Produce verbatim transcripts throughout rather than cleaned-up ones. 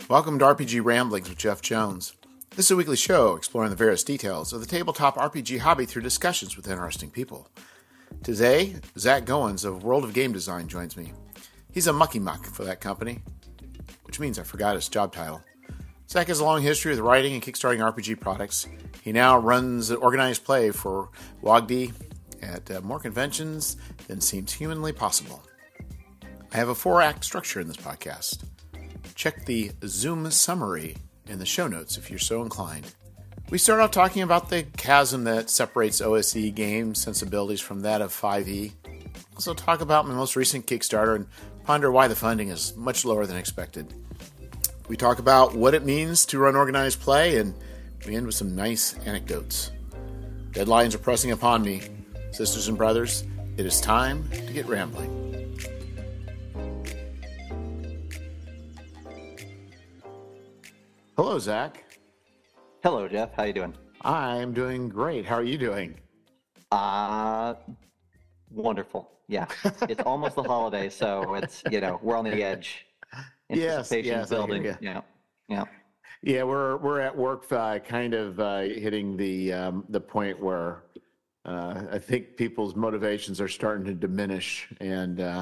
Welcome to R P G Ramblings with Jeff Jones. This is a weekly show exploring the various details of the tabletop R P G hobby through discussions with interesting people. Today, Zach Goins of World of Game Design joins me. He's a mucky muck for that company, which means I forgot his job title. Zach has a long history with writing and kickstarting R P G products. He now runs organized play for W O G D at uh, more conventions than seems humanly possible. I have a four-act structure in this podcast. Check the Zoom summary in the show notes if you're so inclined. We start off talking about the chasm that separates O S E game sensibilities from that of five E. Also talk about my most recent Kickstarter and ponder why the funding is much lower than expected. We talk about what it means to run organized play, and we end with some nice anecdotes. Deadlines are pressing upon me. Sisters and brothers, it is time to get rambling. Hello, Zach. Hello, Jeff. How you doing? I'm doing great. How are you doing? Uh, wonderful. Yeah. It's almost the holiday, so it's, you know, we're on the edge. Yes, yes, building. I hear Yeah. Yeah. Yeah, we're we're at work uh, kind of uh, hitting the um, the point where uh, I think people's motivations are starting to diminish, and uh,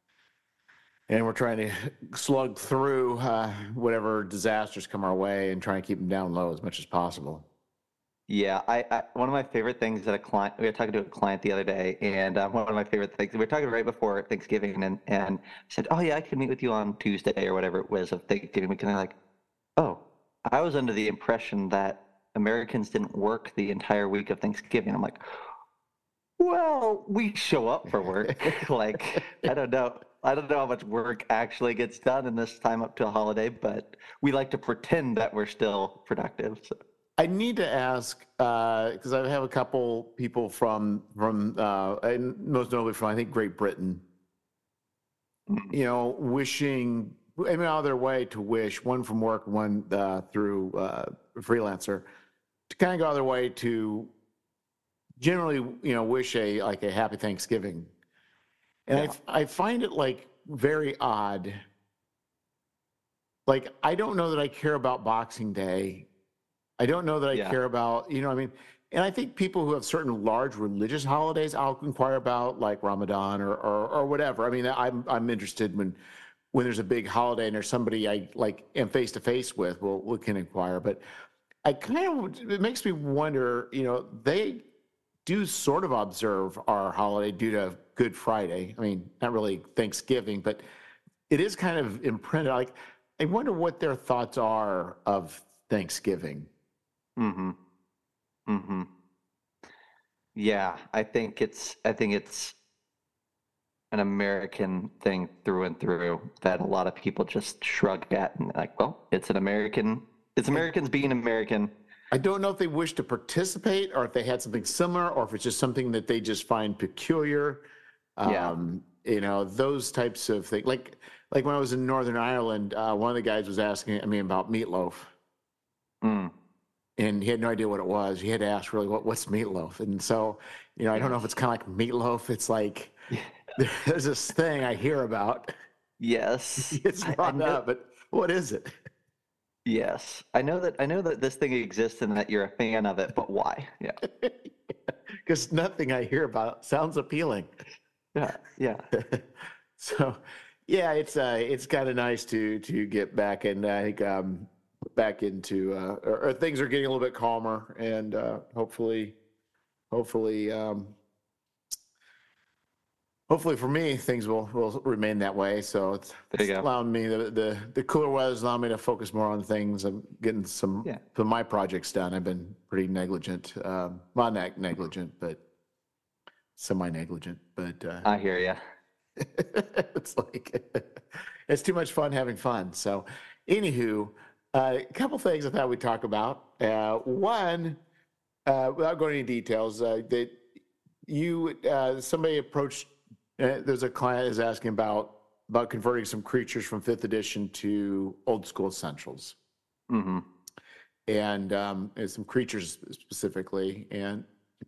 and we're trying to slug through uh, whatever disasters come our way and try and keep them down low as much as possible. Yeah, I, I one of my favorite things that a client we were talking to a client the other day, and uh, one of my favorite things we were talking right before Thanksgiving, and and I said, oh yeah, I could meet with you on Tuesday or whatever it was of Thanksgiving week, and they're like, oh, I was under the impression that Americans didn't work the entire week of Thanksgiving. I'm like, well, we show up for work. Like, I don't know. I don't know how much work actually gets done in this time up to a holiday, but we like to pretend that we're still productive. So. I need to ask, because uh, I have a couple people from, from uh, and most notably from, I think, Great Britain, mm-hmm. you know, wishing, I mean, out of their way to wish, one from work, one uh, through uh, Freelancer, to kind of go out of their way to generally, you know, wish a, like a happy Thanksgiving. And yeah. I, I find it like very odd. Like, I don't know that I care about Boxing Day. I don't know that I yeah. care about, you know, I mean, and I think people who have certain large religious holidays, I'll inquire about, like Ramadan or or, or whatever. I mean, I'm I'm interested when when there's a big holiday and there's somebody I like am face to face with. Well, we can inquire. But I kind of it makes me wonder. You know, they do sort of observe our holiday due to Good Friday. I mean, not really Thanksgiving, but it is kind of imprinted. Like, I wonder what their thoughts are of Thanksgiving. Mm-hmm. Mm-hmm. Yeah, I think it's I think it's an American thing through and through that a lot of people just shrug at and like, well, it's an American it's Americans being American. I don't know if they wish to participate or if they had something similar or if it's just something that they just find peculiar. Yeah. Um, you know, those types of things. Like like when I was in Northern Ireland, uh, one of the guys was asking me about meatloaf. Mm. And he had no idea what it was. He had to ask, really, what, what's meatloaf? And so, you know, I don't know if it's kind of like meatloaf. It's like, there's this thing I hear about. Yes. It's brought up, but what is it? Yes. I know that I know that this thing exists and that you're a fan of it, but why? Yeah. Because nothing I hear about sounds appealing. Yeah. Yeah. So, yeah, it's uh, it's kind of nice to to get back, and I think um, back into uh, or, or things are getting a little bit calmer, and uh, hopefully, hopefully, um, hopefully for me, things will, will remain that way. So it's, it's allowing me the, the the cooler weather is allowing me to focus more on things. I'm getting some yeah. some of my projects done. I've been pretty negligent, um, well, not negligent, but semi-negligent. But uh, I hear you. It's like it's too much fun having fun. So, anywho. Uh, a couple things I thought we'd talk about. Uh, one, uh, without going into details, uh, that you uh, somebody approached. Uh, there's a client is asking about about converting some creatures from fifth edition to old school essentials, mm-hmm. and um, and some creatures specifically, and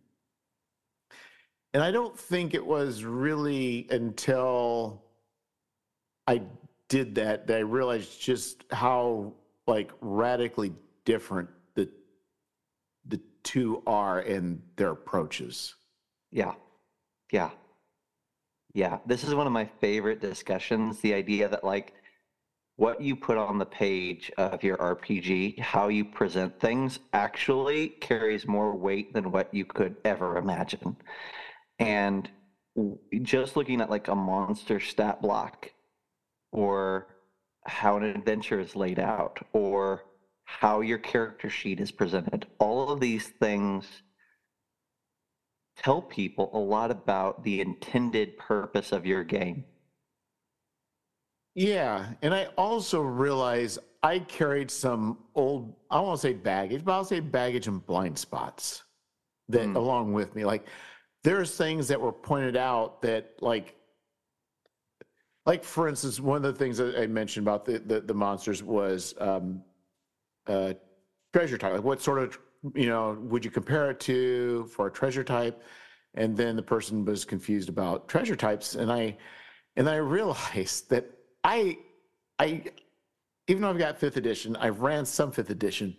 and I don't think it was really until I did that that I realized just how like radically different the the two are in their approaches. Yeah. Yeah. Yeah. This is one of my favorite discussions. The idea that like what you put on the page of your R P G, how you present things, actually carries more weight than what you could ever imagine. And w- just looking at like a monster stat block, or how an adventure is laid out, or how your character sheet is presented, all of these things tell people a lot about the intended purpose of your game. Yeah, and I also realize I carried some old, I won't say baggage, but I'll say baggage and blind spots that Mm, along with me. Like there's things that were pointed out that like like for instance, one of the things that I mentioned about the the, the monsters was um uh treasure type. Like what sort of, you know, would you compare it to for a treasure type? And then the person was confused about treasure types, and I and I realized that I I even though I've got fifth edition, I've ran some fifth edition.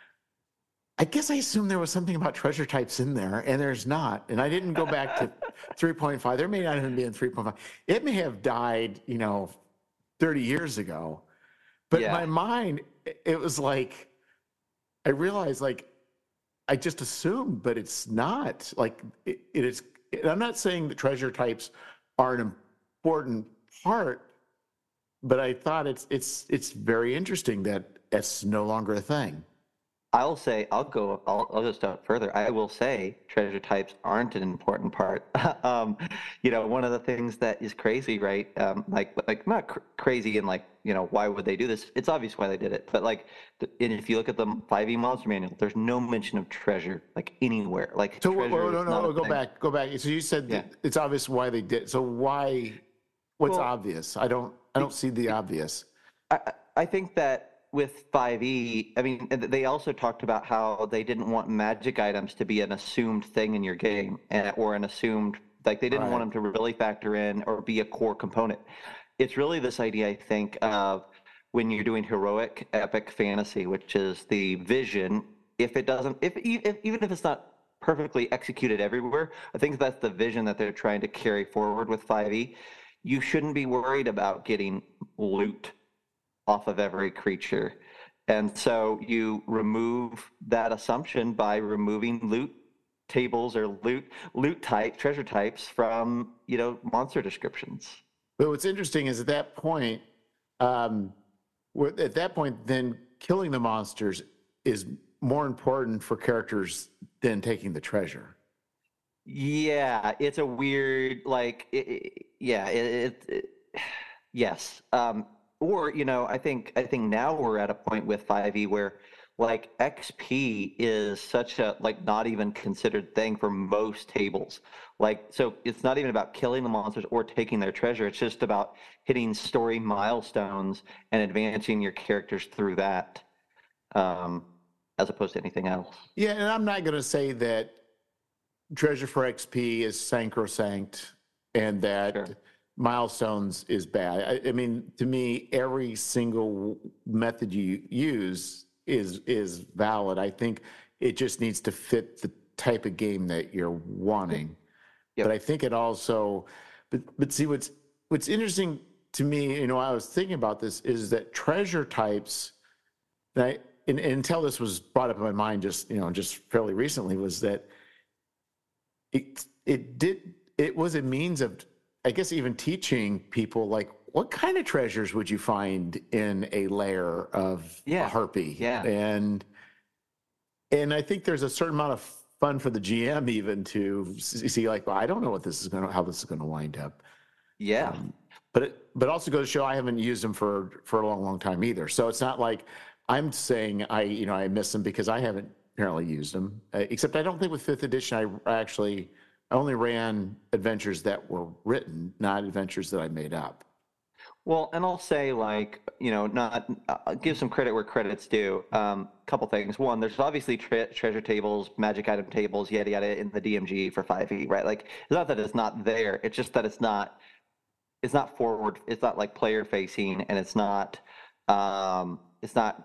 I guess I assumed there was something about treasure types in there, and there's not. And I didn't go back to three point five. There may not even be in three point five. It may have died, you know, thirty years ago. But in yeah. my mind, it was like, I realized, like, I just assumed, but it's not. Like, it, it is. I'm not saying that treasure types are an important part, but I thought it's it's it's very interesting that it's no longer a thing. I'll say, I'll go, I'll, I'll go a step further. I will say treasure types aren't an important part. um, you know, one of the things that is crazy, right? Um, like, like not cr- crazy and like, you know, why would they do this? It's obvious why they did it. But like, th- and if you look at the five E monster manual, there's no mention of treasure like anywhere. Like So whoa, treasure no, is no, not no, a go thing. back, go back. So you said Yeah. that it's obvious why they did. So why? What's Well, obvious? I don't, I don't see the obvious. I, I think that with five E, I mean, they also talked about how they didn't want magic items to be an assumed thing in your game, and, or an assumed, like they didn't want Right. them to really factor in or be a core component. It's really this idea, I think, of when you're doing heroic epic fantasy, which is the vision. If it doesn't, if, if even if it's not perfectly executed everywhere, I think that's the vision that they're trying to carry forward with five E. You shouldn't be worried about getting loot off of every creature. And so you remove that assumption by removing loot tables or loot loot type treasure types from, you know, monster descriptions. But what's interesting is at that point, um, wh- at that point, then killing the monsters is more important for characters than taking the treasure. Yeah, it's a weird like it, it- yeah, it, it, it yes. Um or you know, I think I think now we're at a point with five E where like X P is such a like not even considered thing for most tables. Like so it's not even about killing the monsters or taking their treasure. It's just about hitting story milestones and advancing your characters through that. Um as opposed to anything else. Yeah, and I'm not going to say that treasure for X P is sacrosanct and that Sure. milestones is bad. I, I mean, to me, every single method you use is is valid. I think it just needs to fit the type of game that you're wanting. But Yep. I think it also, but but see what's what's interesting to me, you know, I was thinking about this is that treasure types, and I and, and until this was brought up in my mind just you know just fairly recently was that it it did it was a means of I guess even teaching people like what kind of treasures would you find in a layer of a Yeah. harpy Yeah. and and I think there's a certain amount of fun for the G M even to see like well I don't know what this is going to how this is going to wind up Yeah. um, but it but also goes to show I haven't used them for for a long long time either so it's not like I'm saying I you know I miss them because I haven't apparently used them uh, except I don't think with fifth edition I actually I only ran adventures that were written, not adventures that I made up. Well, and I'll say like, you know, not uh, give some credit where credit's due. Um, couple things. One, there's obviously tre treasure tables, magic item tables, yada yada in the D M G for five E, right? Like, it's not that it's not there. It's just that it's not it's not forward. It's not like player facing, and it's not um, it's not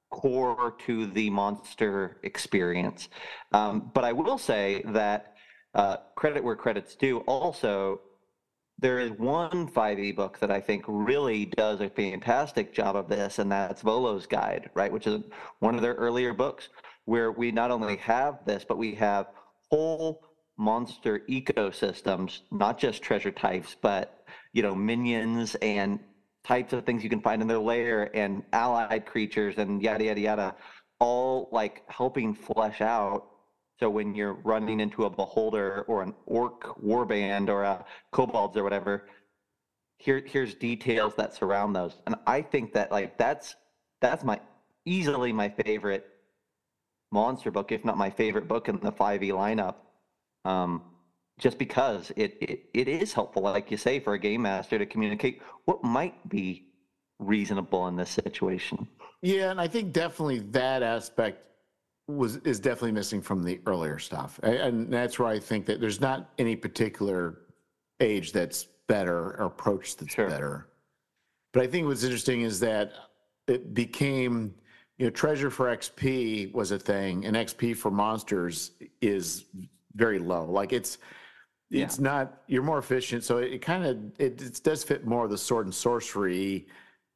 core to the monster experience. Um, but I will say that uh, credit where credit's due. Also, there is one five e book that I think really does a fantastic job of this, and that's Volo's Guide, right? Which is one of their earlier books where we not only have this, but we have whole monster ecosystems, not just treasure types, but you know, minions and types of things you can find in their lair and allied creatures and yada yada yada, all like helping flesh out. So when you're running into a beholder or an orc warband or a kobolds or whatever, here here's details that surround those. And I think that like that's that's my easily my favorite monster book, if not my favorite book in the five e lineup. Um, just because it, it it is helpful, like you say, for a game master to communicate what might be reasonable in this situation. Yeah, and I think definitely that aspect was is definitely missing from the earlier stuff, and that's where I think that there's not any particular age that's better or approach that's sure. better. But I think what's interesting is that it became, you know, treasure for X P was a thing, and X P for monsters is very low. Like it's it's yeah. not, you're more efficient, so it, it kind of it, it does fit more of the sword and sorcery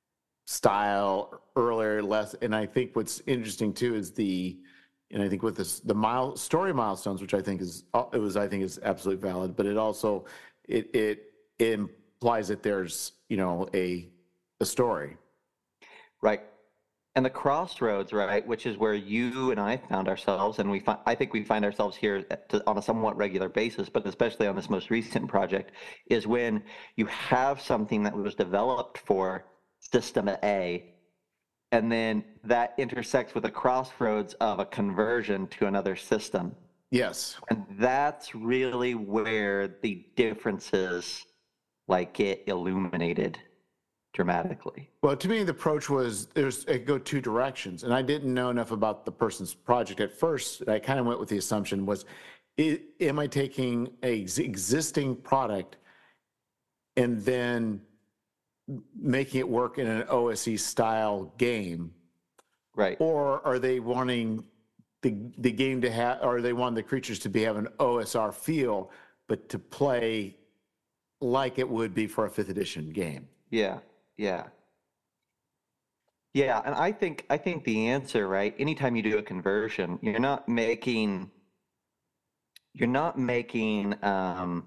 style earlier, less. And I think what's interesting too is the, and I think with this the mile story milestones, which I think is it was I think is absolutely valid, but it also it it, it implies that there's, you know, a a story, right? And the crossroads, right, which is where you and I found ourselves, and we find, I think we find ourselves here to, on a somewhat regular basis, but especially on this most recent project, is when you have something that was developed for System A, and then that intersects with a crossroads of a conversion to another system. Yes. And that's really where the differences like get illuminated dramatically. Well, to me, the approach was there's it go two directions, and I didn't know enough about the person's project at first. I kind of went with the assumption was, it, am I taking a existing product and then making it work in an O S E style game, right? Or are they wanting the the game to have, or they want the creatures to be have an O S R feel, but to play like it would be for a fifth edition game? Yeah. Yeah. Yeah, and I think I think the answer, right? Anytime you do a conversion, you're not making you're not making um,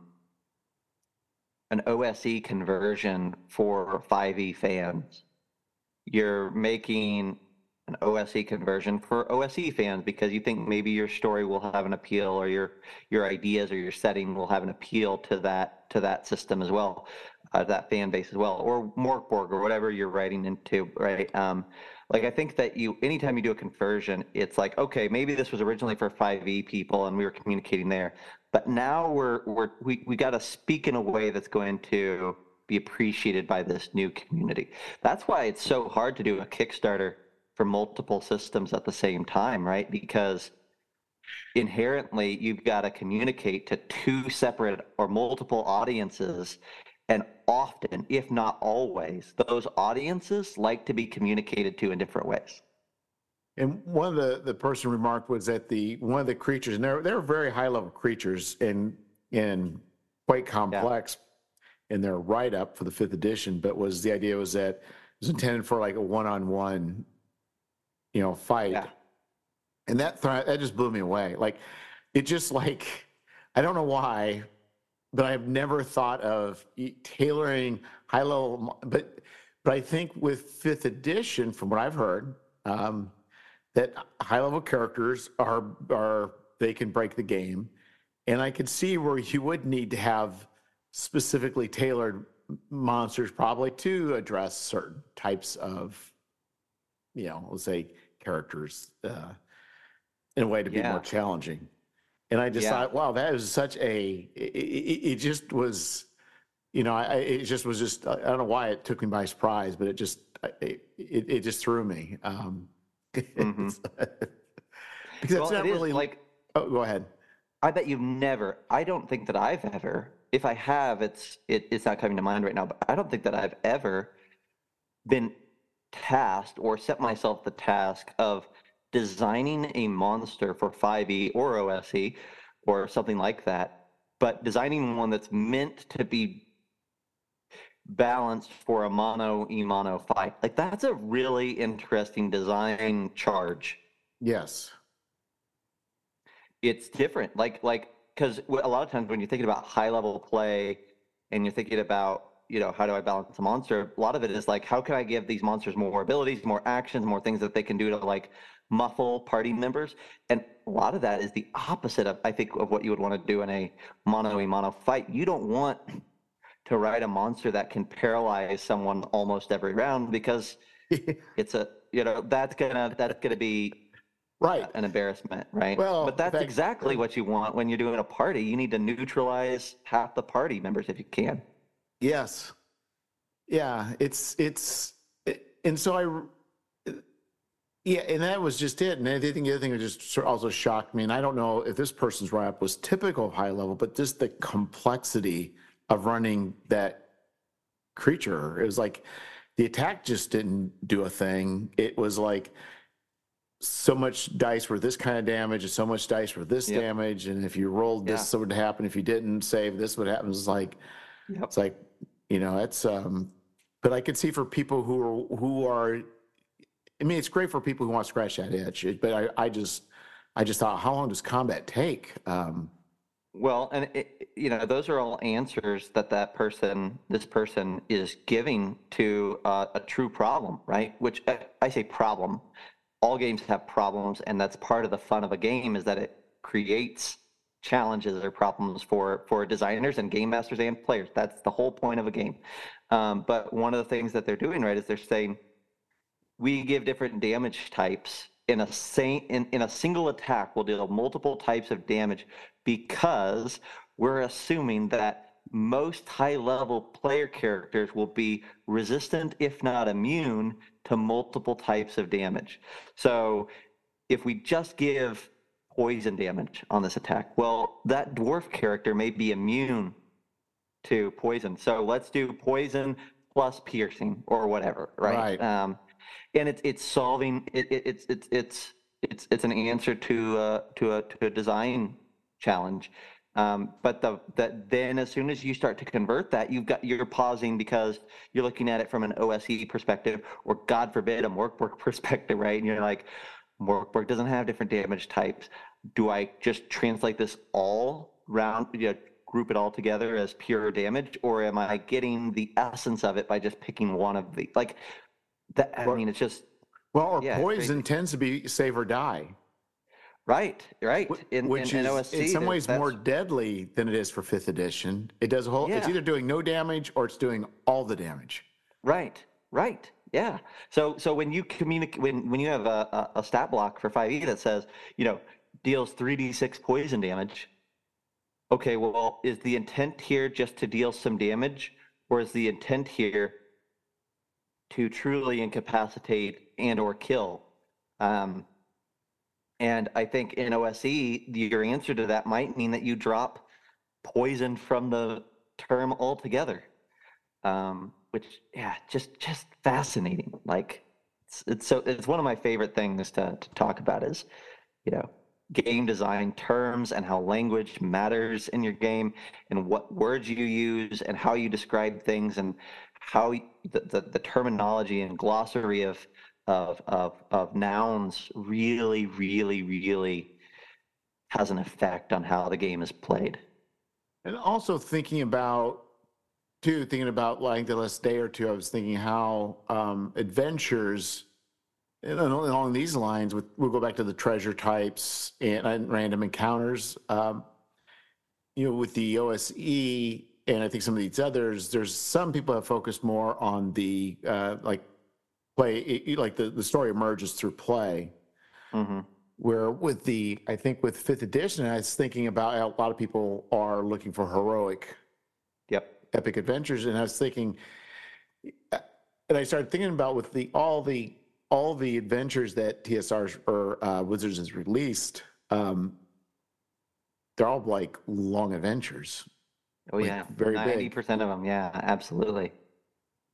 an O S E conversion for five e fans. You're making an O S E conversion for O S E fans because you think maybe your story will have an appeal, or your your ideas or your setting will have an appeal to that to that system as well. Uh, that fan base as well, or Morkborg, or whatever you're writing into, right? Um, like I think that you, anytime you do a conversion, it's like, okay, maybe this was originally for five e people and we were communicating there, but now we're we're we we got to speak in a way that's going to be appreciated by this new community. That's why it's so hard to do a Kickstarter for multiple systems at the same time, right? Because inherently you've got to communicate to two separate or multiple audiences. And often, if not always, those audiences like to be communicated to in different ways. And one of the, the person remarked was that the one of the creatures, and they're they're very high level creatures and and quite complex yeah. in their write up for the fifth edition, but was the idea was that it was intended for like a one on one, you know, fight. Yeah. And that th- that just blew me away. Like it just like I don't know why, but I've never thought of tailoring high level, but but I think with fifth edition, from what I've heard, um, that high level characters are are they can break the game, and I could see where you would need to have specifically tailored monsters probably to address certain types of, you know, let's say characters uh, in a way to be yeah. more challenging. And I just yeah. thought, wow, that is such a, it, it, it just was, you know, I, it just was just, I don't know why it took me by surprise, but it just, it, it, it just threw me. Um, mm-hmm. because well, it's not it really like, oh, go ahead. I bet you've never, I don't think that I've ever, if I have, it's, it, it's not coming to mind right now, but I don't think that I've ever been tasked or set myself the task of designing a monster for five E or O S E or something like that, but designing one that's meant to be balanced for a mono e mono fight. Like that's a really interesting design charge. Yes. It's different. Like like because a lot of times when you're thinking about high level play and you're thinking about, you know, how do I balance a monster? A lot of it is like, how can I give these monsters more abilities, more actions, more things that they can do to like muffle party members? And a lot of that is the opposite of, I think, of what you would want to do in a mono e mono fight. You don't want to ride a monster that can paralyze someone almost every round because it's a, you know, that's gonna that's gonna be Right. an embarrassment, right? Well, But that's fact, exactly uh, what you want when you're doing a party. You need to neutralize half the party members if you can. yes. Yeah, it's it's and so I yeah, and that was just it. And I think the other thing that just sort of also shocked me, and I don't know if this person's wrap was typical of high level, but just the complexity of running that creature. It was like the attack just didn't do a thing. It was like so much dice for this kind of damage and so much dice for this Yep. damage, and if you rolled this, Yeah. would happen. If you didn't save, this would happen. It's like Yep. it's like you know, it's um. But I could see for people who are who are, I mean, it's great for people who want to scratch that itch. But I, I just, I just thought, how long does combat take? Um, Well, and it, you know, those are all answers that that person, this person, is giving to uh, a true problem, right? Which I, I say problem. All games have problems, and that's part of the fun of a game is that it creates challenges or problems for for designers and game masters and players. That's the whole point of a game. Um, but one of the things that they're doing, right, is they're saying we give different damage types in a same in, in a single attack. We'll deal multiple types of damage because we're assuming that most high level player characters will be resistant, if not immune, to multiple types of damage. So if we just give poison damage on this attack, well, that dwarf character may be immune to poison. So let's do poison plus piercing or whatever, right? right. Um, and it's it's solving it, it, it's it's it's it's it's an answer to uh, to a to a design challenge. Um, but the that then as soon as you start to convert that, you've got you're pausing because you're looking at it from an O S E perspective, or God forbid, a Morkborg perspective, right? And you're like, Morkborg doesn't have different damage types. Do I just translate this all round? You know, group it all together as pure damage, or am I getting the essence of it by just picking one of the like? That I Well, mean, it's just well, or yeah, it's poison crazy. tends to be save or die, Right, right. wh- In in, which in is in O S C, some that ways more that's deadly than it is for fifth edition. It does a whole. It's yeah, either doing no damage or it's doing all the damage. right, right. Yeah. So so when you communicate when when you have a, a, a stat block for five E that says, you know, deals three d six poison damage. Okay, well, is the intent here just to deal some damage, or is the intent here to truly incapacitate and or kill? Um, And I think in O S E, your answer to that might mean that you drop poison from the term altogether. Um, which, yeah, just just fascinating. Like it's, it's so it's one of my favorite things to, to talk about is, you know, game design terms and how language matters in your game and what words you use and how you describe things and how y- the, the, the terminology and glossary of of of of nouns really, really, really has an effect on how the game is played. And also thinking about too, thinking about like the last day or two, I was thinking how um, adventures and along these lines, with we'll go back to the treasure types and, and random encounters. Um, you know, with the O S E and I think some of these others, there's some people have focused more on the uh, like play, it, like the, the story emerges through play. Mm-hmm. Where with the, I think with fifth edition, I was thinking about how a lot of people are looking for heroic Yep. epic adventures, and I was thinking, and I started thinking about with the all the all the adventures that T S R or uh, Wizards has released. Um, they're all like long adventures, Oh like yeah, very ninety big. percent of them. Yeah, absolutely.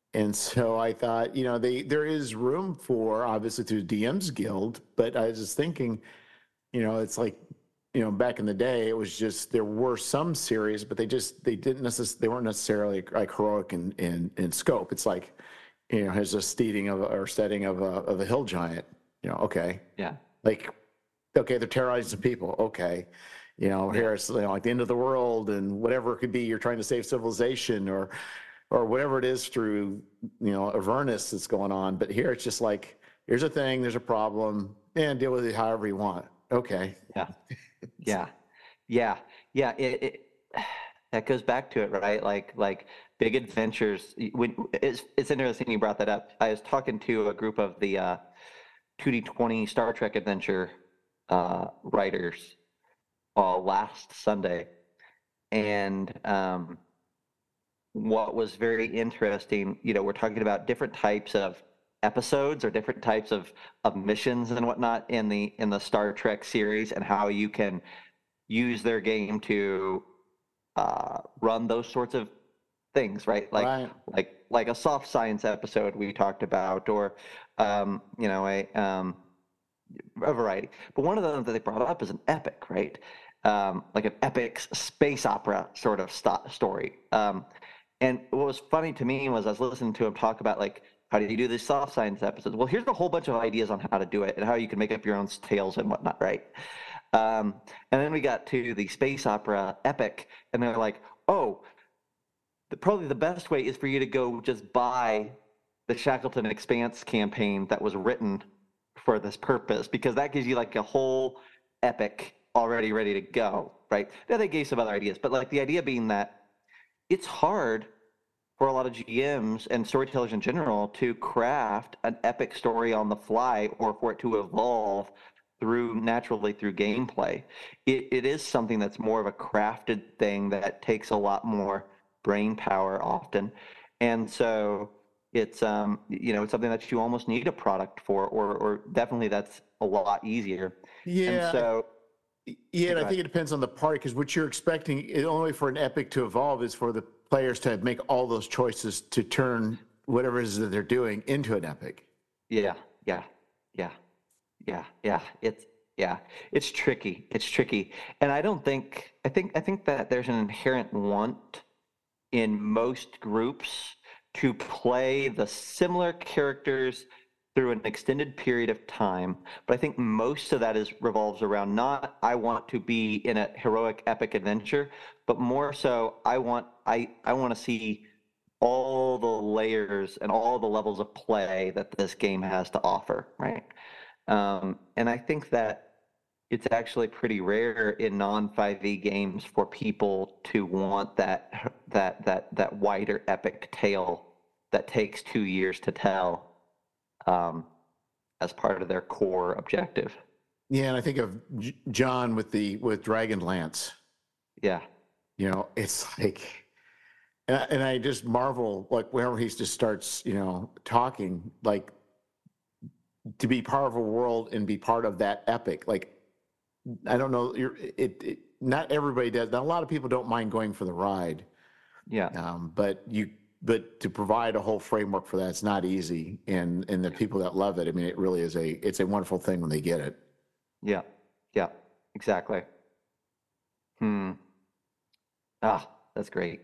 And so I thought, you know, they there is room for obviously through D M's Guild, but I was just thinking, you know, it's like, you know, back in the day, it was just there were some series, but they just they didn't necessarily they weren't necessarily like heroic in in, in scope. It's like, you know, here's a steeding of or setting of a of a hill giant. You know, okay, Yeah. like okay, they're terrorizing some people. Okay, you know, Yeah. here it's you know, like the end of the world and whatever it could be. You're trying to save civilization or or whatever it is through you know Avernus that's going on. But here it's just like here's a thing, there's a problem, and deal with it however you want. Okay. Yeah. Yeah. Yeah. Yeah. It, it that goes back to it, right? Like like big adventures. When it's it's interesting you brought that up. I was talking to a group of the uh, two D twenty Star Trek adventure uh, writers uh, last Sunday, and um, what was very interesting, you know, we're talking about different types of episodes or different types of of missions and whatnot in the in the Star Trek series, and how you can use their game to uh, run those sorts of things, right? Like Right. like like a soft science episode we talked about, or um, you know, a um, a variety. But one of them that they brought up is an epic, right? Um, like an epic space opera sort of st- story. Um, and what was funny to me was I was listening to him talk about like how do you do these soft science episodes? Well, here's a whole bunch of ideas on how to do it and how you can make up your own tales and whatnot, right? Um, and then we got to the space opera epic, and they're like, oh, the, probably the best way is for you to go just buy the Shackleton Expanse campaign that was written for this purpose, because that gives you like a whole epic already ready to go, right? Now they gave some other ideas, but like the idea being that it's hard for a lot of G Ms and storytellers in general to craft an epic story on the fly, or for it to evolve through naturally through gameplay. It, it is something that's more of a crafted thing that takes a lot more brain power often. And so it's um you know it's something that you almost need a product for, or or definitely that's a lot easier. And Yeah. so Yeah, yeah, and I go ahead. think it depends on the party because what you're expecting, the only way for an epic to evolve is for the players to make all those choices to turn whatever it is that they're doing into an epic. Yeah, yeah, yeah. Yeah, yeah, it's yeah, it's tricky. It's tricky. And I don't think I think I think that there's an inherent want in most groups to play the similar characters through an extended period of time. But I think most of that is revolves around not I want to be in a heroic epic adventure, but more so I want I I want to see all the layers and all the levels of play that this game has to offer, right? Um, and I think that it's actually pretty rare in non five e games for people to want that that that that wider epic tale that takes two years to tell um, as part of their core objective. Yeah, and I think of J- John with the with Dragonlance. Yeah, You know, it's like, and I, and I just marvel like whenever he just starts, you know, talking like to be part of a world and be part of that epic. Like I don't know, you're it, it not everybody does. Now, a lot of people don't mind going for the ride, yeah, um, but you but to provide a whole framework for that, it's not easy. And and the people that love it, I mean, it really is a it's a wonderful thing when they get it. yeah, yeah, exactly. Hmm. Ah, that's great.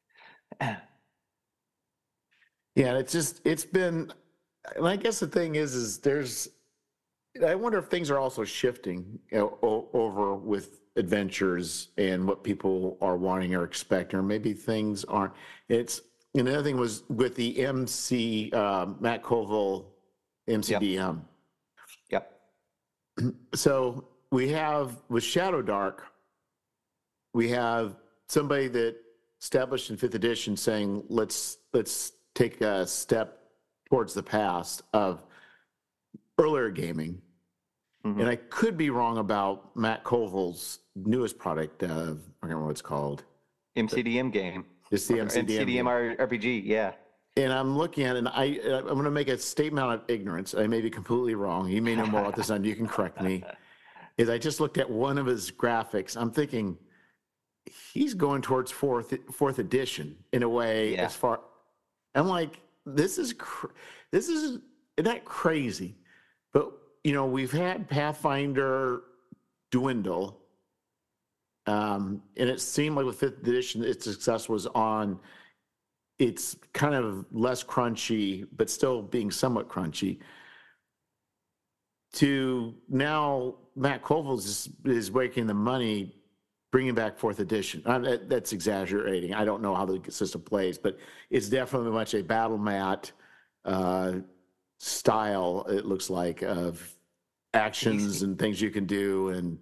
Yeah, it's just it's been. And I guess the thing is, is there's. I wonder if things are also shifting you know, o- over with adventures and what people are wanting or expecting, or maybe things aren't. It's and the other thing was with the M C uh, Matt Colville Yep, M C D M. yep, So we have with Shadow Dark, we have somebody that established in fifth edition saying let's let's take a step towards the past of earlier gaming. hmm And I could be wrong about Matt Colville's newest product. Uh, I don't remember what it's called. M C D M game It's the or M C D M M C D M game. R P G. Yeah. And I'm looking at it, and I, I'm going to make a statement out of ignorance. I may be completely wrong. You may know more about this than you can correct me. Is I just looked at one of his graphics. I'm thinking he's going towards fourth fourth edition in a way. Yeah. As far I'm like, this is cr- this is not crazy, but you know we've had Pathfinder dwindle, um, and it seemed like with fifth edition, its success was on. It's kind of less crunchy, but still being somewhat crunchy. To now, Matt Colville is, is making the money, bringing back fourth edition. Uh, that, that's exaggerating. I don't know how the system plays, but it's definitely much a battle mat uh, style. It looks like of actions He's, and things you can do, and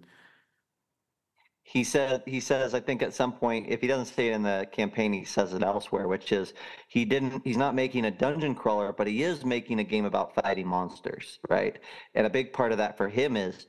he said he says I think at some point, if he doesn't say it in the campaign, he says it elsewhere, which is he didn't he's not making a dungeon crawler, but he is making a game about fighting monsters, right? And a big part of that for him is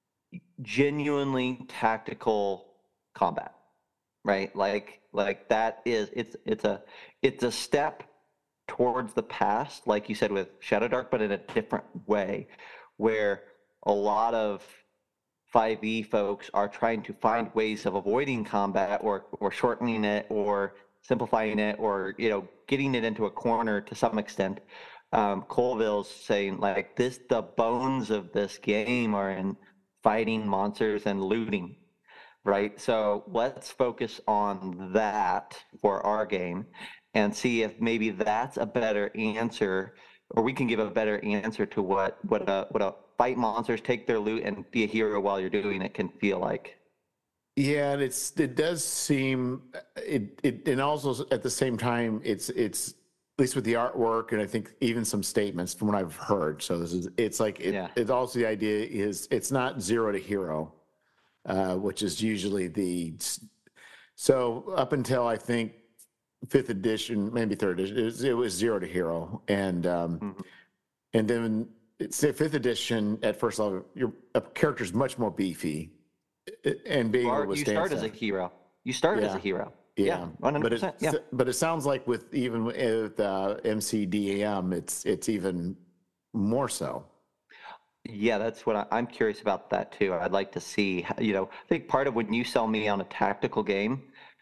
genuinely tactical combat, right? Like like that is it's it's a it's a step towards the past, like you said with Shadow Dark, but in a different way, where a lot of five E folks are trying to find ways of avoiding combat or or shortening it or simplifying it or you know getting it into a corner to some extent. Um, Colville's saying like this, the bones of this game are in fighting monsters and looting, right? So let's focus on that for our game and see if maybe that's a better answer, or we can give a better answer to what what a what a fight monsters, take their loot, and be a hero while you're doing it can feel like. yeah, and it's it does seem it it and also at the same time it's it's at least with the artwork and I think even some statements from what I've heard. So this is it's like it Yeah. it's also the idea is it's not zero to hero, uh, which is usually the so up until I think fifth edition, maybe third edition, it was, it was zero to hero, and um, Mhm. and then it's fifth edition at first level, your a character's much more beefy, and You being able are to you withstand start as a stuff. hero. You start as a Yeah, hero. Yeah, yeah, but one hundred percent. it Yeah. but it sounds like with even with uh, M C D A M, it's it's even more so. Yeah, that's what I, I'm curious about that too. I'd like to see, how- you know, I think part of when you sell me on a tactical game,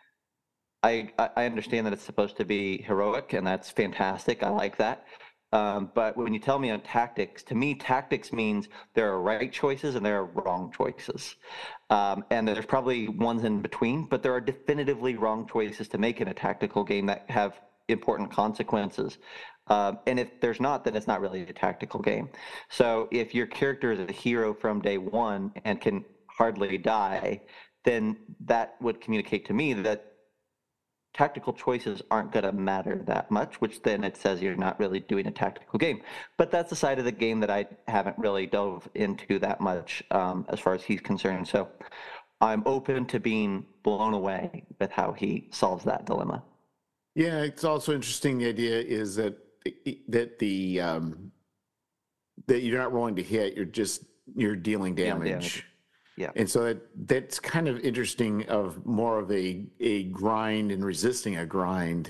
I, I I understand that it's supposed to be heroic, and that's fantastic. I like that. Um, but when you tell me on tactics, to me, tactics means there are right choices and there are wrong choices. Um, and there's probably ones in between, but there are definitively wrong choices to make in a tactical game that have important consequences. Um, and if there's not, then it's not really a tactical game. So if your character is a hero from day one and can hardly die, then that would communicate to me that tactical choices aren't going to matter that much, which then it says you're not really doing a tactical game. But that's the side of the game that I haven't really dove into that much um, as far as he's concerned. So I'm open to being blown away with how he solves that dilemma. Yeah, it's also interesting. The idea is that that the um, that you're not rolling to hit; you're just you're dealing Dealing damage. damage. Yeah. And so that that's kind of interesting of more of a a grind and resisting a grind.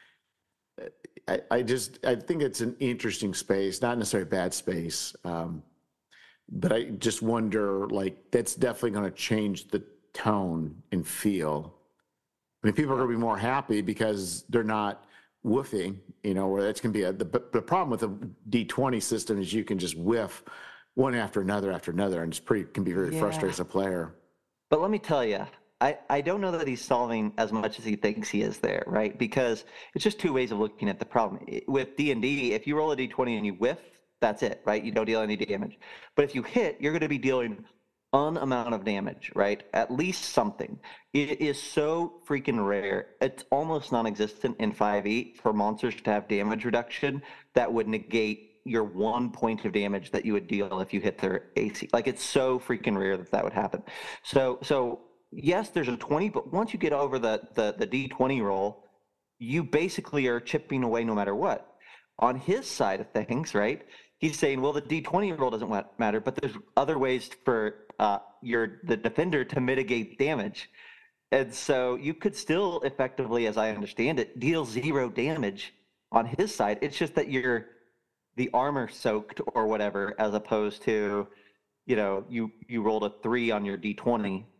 I, I just I think it's an interesting space, not necessarily a bad space. Um, but I just wonder like that's definitely going to change the tone and feel. I mean, people are Yeah. going to be more happy because they're not whiffing, you know, where that's going to be a, the, the problem with a D twenty system is you can just whiff one after another after another, and it's pretty, can be very frustrating Yeah. as a player. But let me tell you, I, I don't know that he's solving as much as he thinks he is there, right? Because it's just two ways of looking at the problem. I- With D and D, if you roll a D twenty and you whiff, that's it, right? You don't deal any damage. But if you hit, you're going to be dealing an amount of damage, right? At least something. It is so freaking rare. It's almost non-existent in five E for monsters to have damage reduction that would negate your one point of damage that you would deal if you hit their A C. Like it's so freaking rare that that would happen. So so yes, there's a twenty, but once you get over the the the D twenty roll, you basically are chipping away no matter what. On his side of things, right? He's saying, well, the D twenty roll doesn't matter, but there's other ways for uh, your the defender to mitigate damage. And so you could still effectively, as I understand it, deal zero damage on his side. It's just that you're the armor soaked or whatever, as opposed to, you know, you you rolled a three on your D twenty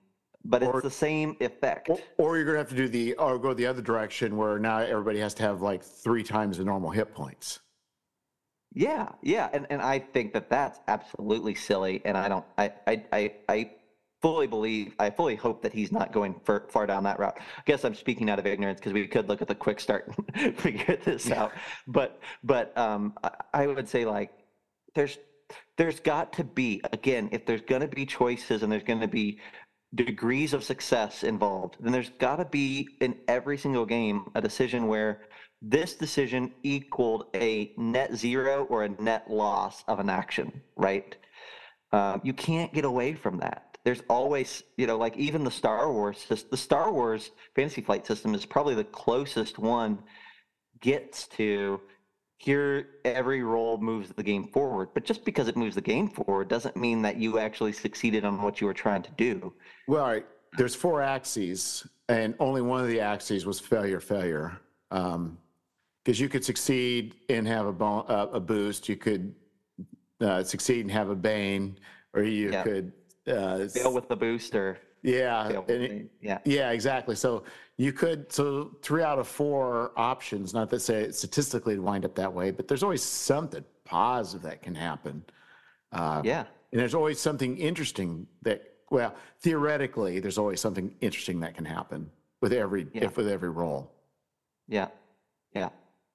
but it's Or the same effect. or, or you're gonna have to do the or go the other direction where now everybody has to have like three times the normal hit points. Yeah, yeah, and and I think that that's absolutely silly, and I don't, I I I, I fully believe, I fully hope that he's not going far, far down that route. I guess I'm speaking out of ignorance because we could look at the quick start and figure this out, but but um, I, I would say like there's there's got to be, again, if there's going to be choices and there's going to be degrees of success involved, then there's got to be in every single game a decision where this decision equaled a net zero or a net loss of an action, right? Um, you can't get away from that. There's always, you know, like even the Star Wars, the Star Wars Fantasy Flight system is probably the closest one gets to here every roll moves the game forward. But just because it moves the game forward doesn't mean that you actually succeeded on what you were trying to do. Well, all right, there's four axes, and only one of the axes was failure, failure. Um, because you could succeed and have a, bon- uh, a boost, you could uh, succeed and have a bane, or you Yeah. could uh, Fail with the booster. yeah, Fail with and the it- bane. Yeah. yeah, exactly. So you could so three out of four options. Not to say statistically it'd wind up that way, but there's always something positive that can happen, uh, Yeah. and there's always something interesting that. Well, theoretically, there's always something interesting that can happen with every Yeah. if with every roll. Yeah. Yeah.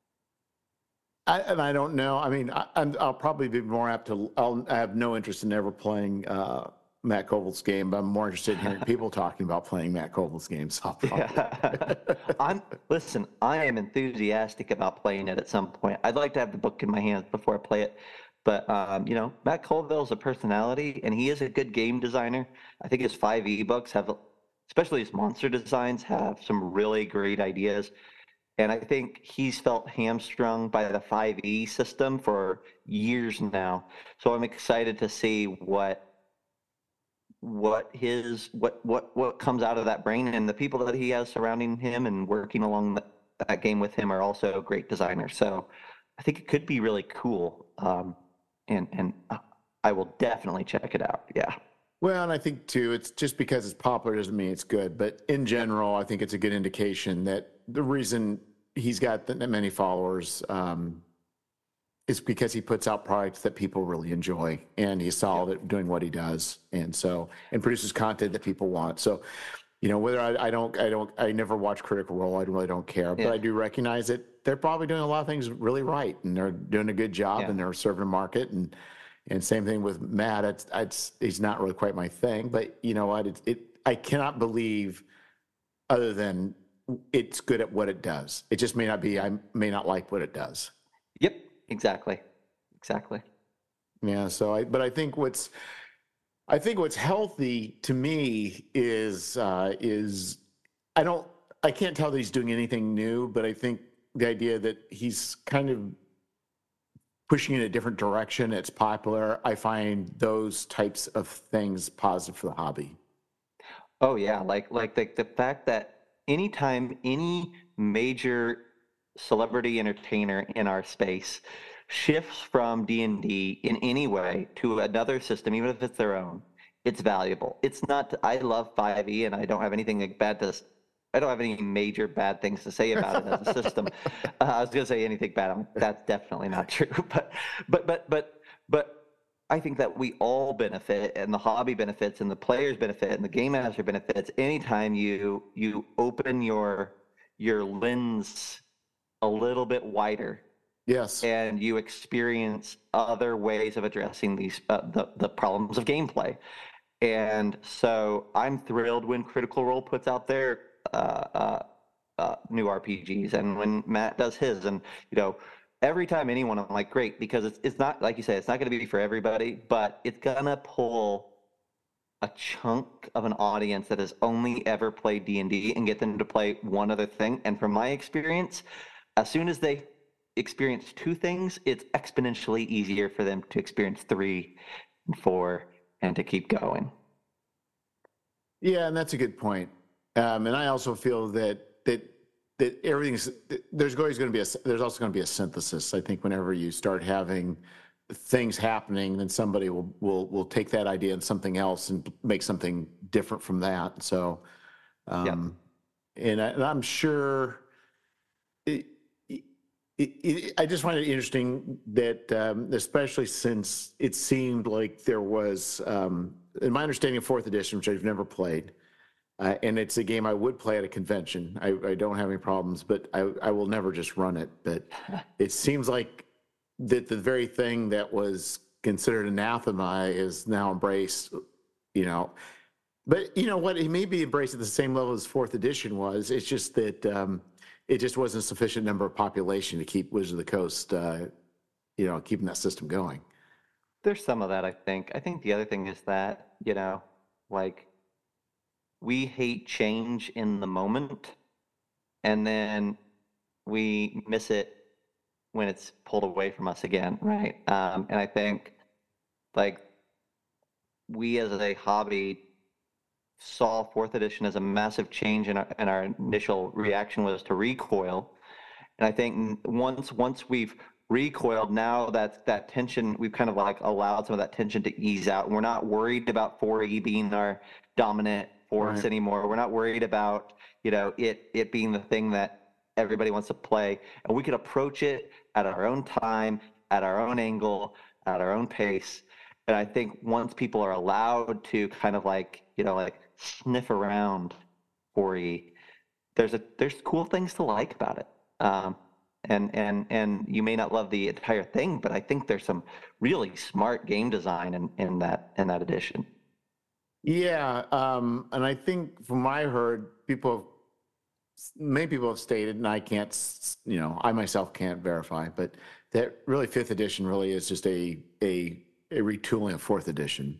I, and I don't know. I mean, I, I'm, I'll probably be more apt to. I'll, I have no interest in ever playing uh, Matt Koval's game, but I'm more interested in hearing people talking about playing Matt Koval's games. I'll probably- Yeah. I'm listen, I am enthusiastic about playing it at some point. I'd like to have the book in my hands before I play it. But um, you know, Matt Colville's a personality and he is a good game designer. I think his five E books have, especially his monster designs, have some really great ideas. And I think he's felt hamstrung by the five E system for years now. So I'm excited to see what what his what what what comes out of that brain, and the people that he has surrounding him and working along that, that game with him are also great designers. So I think it could be really cool. Um, and and I will definitely check it out. Yeah. Well, and I think too, it's just because it's popular doesn't mean it's good. But in general, I think it's a good indication that the reason he's got that many followers um, is because he puts out products that people really enjoy, and he's solid at doing what he does, and so and produces content that people want. So, you know, whether I, I don't, I don't, I never watch Critical Role. I really don't care, Yeah. but I do recognize that they're probably doing a lot of things really right, and they're doing a good job, Yeah. and they're serving a market, and and same thing with Matt. It's, it's he's not really quite my thing, but you know what? It, it I cannot believe other than it's good at what it does. It just may not be. I may not like what it does. Yep. Exactly. Exactly. Yeah. So I, but I think what's, I think what's healthy to me is, uh, is I don't, I can't tell that he's doing anything new, but I think the idea that he's kind of pushing in a different direction, it's popular. I find those types of things positive for the hobby. Oh yeah, like like the the fact that anytime any major celebrity entertainer in our space shifts from D and D in any way to another system, even if it's their own, it's valuable. It's not. I love five E, and I don't have anything like bad to. s- I don't have any major bad things to say about it as a system. Uh, I was going to say anything bad. I'm, that's definitely not true. But but but but but I think that we all benefit, and the hobby benefits, and the players benefit, and the game master benefits anytime you you open your your lens a little bit wider Yes. and you experience other ways of addressing these uh, the the problems of gameplay. And so I'm thrilled when Critical Role puts out their uh, uh, uh, new R P Gs, and when Matt does his, and you know, every time anyone, I'm like, great, because it's it's not like you say, it's not going to be for everybody, but it's gonna pull a chunk of an audience that has only ever played D and D and get them to play one other thing. And from my experience, as soon as they experience two things, it's exponentially easier for them to experience three and four and to keep going. Yeah, and that's a good point. Um, and I also feel that that that everything's there's always going to be a there's also going to be a synthesis. I think whenever you start having things happening, then somebody will will will take that idea and something else and make something different from that. So, Yep. um, and, I, and I'm sure. It, it, it, I just find it interesting that, um, especially since it seemed like there was, um, in my understanding of fourth edition, which I've never played, uh, and it's a game I would play at a convention. I, I don't have any problems, but I, I will never just run it. But it seems like that the very thing that was considered anathema is now embraced, you know. But you know what? It may be embraced at the same level as fourth edition was. It's just that um, it just wasn't a sufficient number of population to keep Wizard of the Coast, uh, you know, keeping that system going. There's some of that, I think. I think the other thing is that, you know, like we hate change in the moment, and then we miss it when it's pulled away from us again, right? Um, and I think like we as a hobby saw fourth edition as a massive change, and our, and our initial reaction was to recoil. And I think once once we've recoiled, now that that tension, we've kind of like allowed some of that tension to ease out. And we're not worried about four E being our dominant force Right. anymore. We're not worried about, you know, it it being the thing that everybody wants to play. And we can approach it at our own time, at our own angle, at our own pace. And I think once people are allowed to kind of like, you know, like sniff around four E, there's a there's cool things to like about it. Um, and and and you may not love the entire thing, but I think there's some really smart game design in, in that in that edition. Yeah, um, and I think from what I heard, people, many people have stated, and I can't, you know, I myself can't verify, but that really fifth edition really is just a a, a retooling of fourth edition.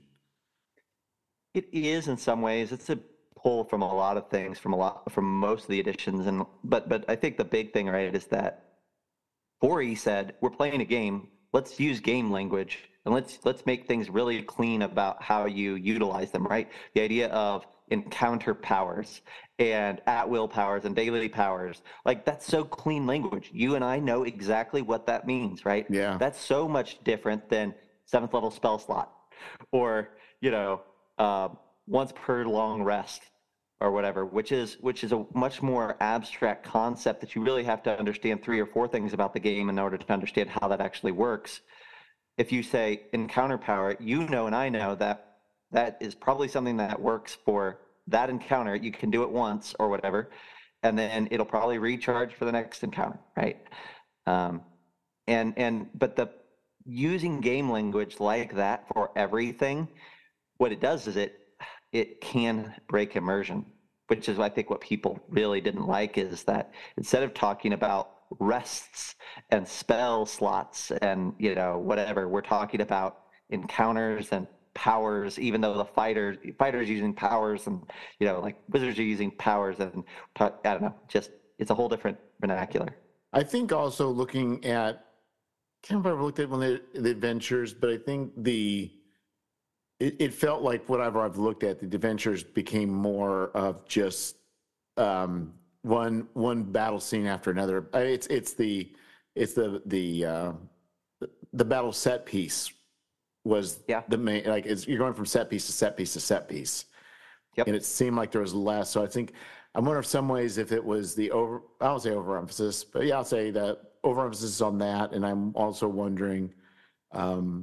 It is in some ways. It's a pull from a lot of things, from a lot from most of the editions, and but but I think the big thing, right, is that four E said we're playing a game. Let's use game language and let's let's make things really clean about how you utilize them. Right, the idea of encounter powers and at will powers and daily powers, like that's so clean language. You and I know exactly what that means, right? Yeah. That's so much different than seventh level spell slot, or you know, uh, once per long rest or whatever, which is which is a much more abstract concept that you really have to understand three or four things about the game in order to understand how that actually works. If you say encounter power, you know and I know that that is probably something that works for that encounter. You can do it once or whatever, and then it'll probably recharge for the next encounter, right? Um, and and but the using game language like that for everything, what it does is it it can break immersion, which is I think what people really didn't like, is that instead of talking about rests and spell slots and you know whatever, we're talking about encounters and powers, even though the fighters fighters using powers, and you know like wizards are using powers, and I don't know, just it's a whole different vernacular. I think also looking at, can't remember if I looked at one of the, the adventures, but I think the it, it felt like whatever I've looked at, the adventures became more of just um, one one battle scene after another. I mean, it's it's the it's the the uh, the battle set piece was Yeah. the main, like it's, you're going from set piece to set piece to set piece, and Yep. it seemed like there was less. So I think I wonder if some ways if it was the over, I don't say overemphasis, but yeah, I'll say that overemphasis on that. And I'm also wondering, um,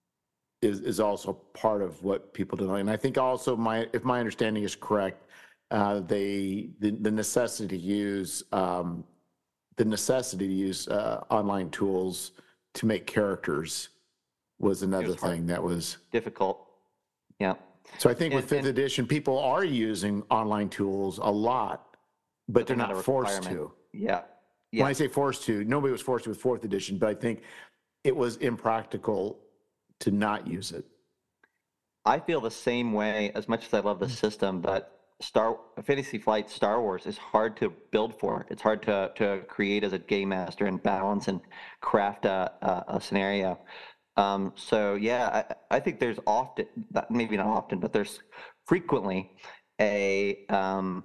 is is also part of what people do. And I think also my, if my understanding is correct, uh, they the, the necessity to use um, the necessity to use uh, online tools to make characters was It another was hard, thing that was. difficult. Yeah. So I think with And fifth and edition, people are using online tools a lot, but but they're they're not a not forced requirement. to. Yeah. When Yeah. I say forced to, nobody was forced to with fourth edition, but I think it was impractical to not use it. I feel the same way, as much as I love the system, but Star Fantasy Flight Star Wars is hard to build for. It's hard to to create as a game master and balance and craft a a, a scenario. Um, so yeah, I, I think there's often, maybe not often, but there's frequently a um,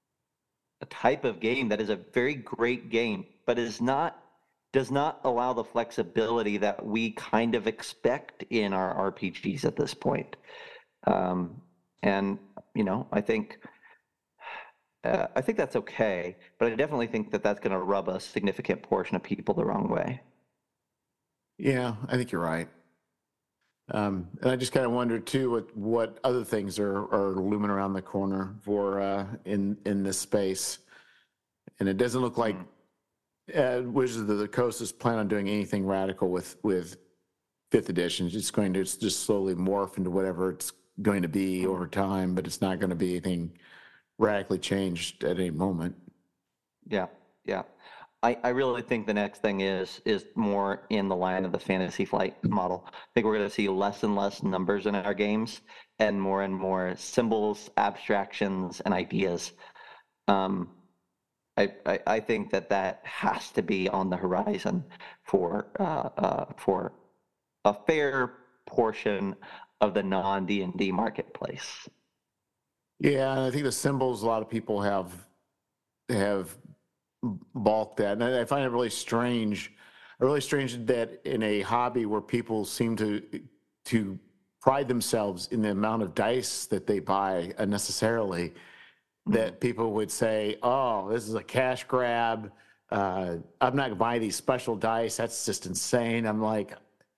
a type of game that is a very great game, but is not does not allow the flexibility that we kind of expect in our R P Gs at this point. Um, and you know, I think uh, I think that's okay, but I definitely think that that's going to rub a significant portion of people the wrong way. Yeah, I think you're right. Um, and I just kind of wondered too what what other things are are looming around the corner for uh, in in this space. And it doesn't look like Mm. uh, Wizards of the Coast is planning on doing anything radical with with fifth edition. It's going to just slowly morph into whatever it's going to be over time, but it's not going to be anything radically changed at any moment. Yeah, yeah. I, I really think the next thing is is more in the line of the Fantasy Flight model. I think we're going to see less and less numbers in our games and more and more symbols, abstractions, and ideas. Um, I, I, I think that that has to be on the horizon for uh, uh, for a fair portion of the non D and D marketplace. Yeah, and I think the symbols a lot of people have have balked at, and I find it really strange, really strange that in a hobby where people seem to to pride themselves in the amount of dice that they buy unnecessarily, that people would say, "Oh, this is a cash grab. Uh, I'm not going to buy these special dice. That's just insane." I'm like,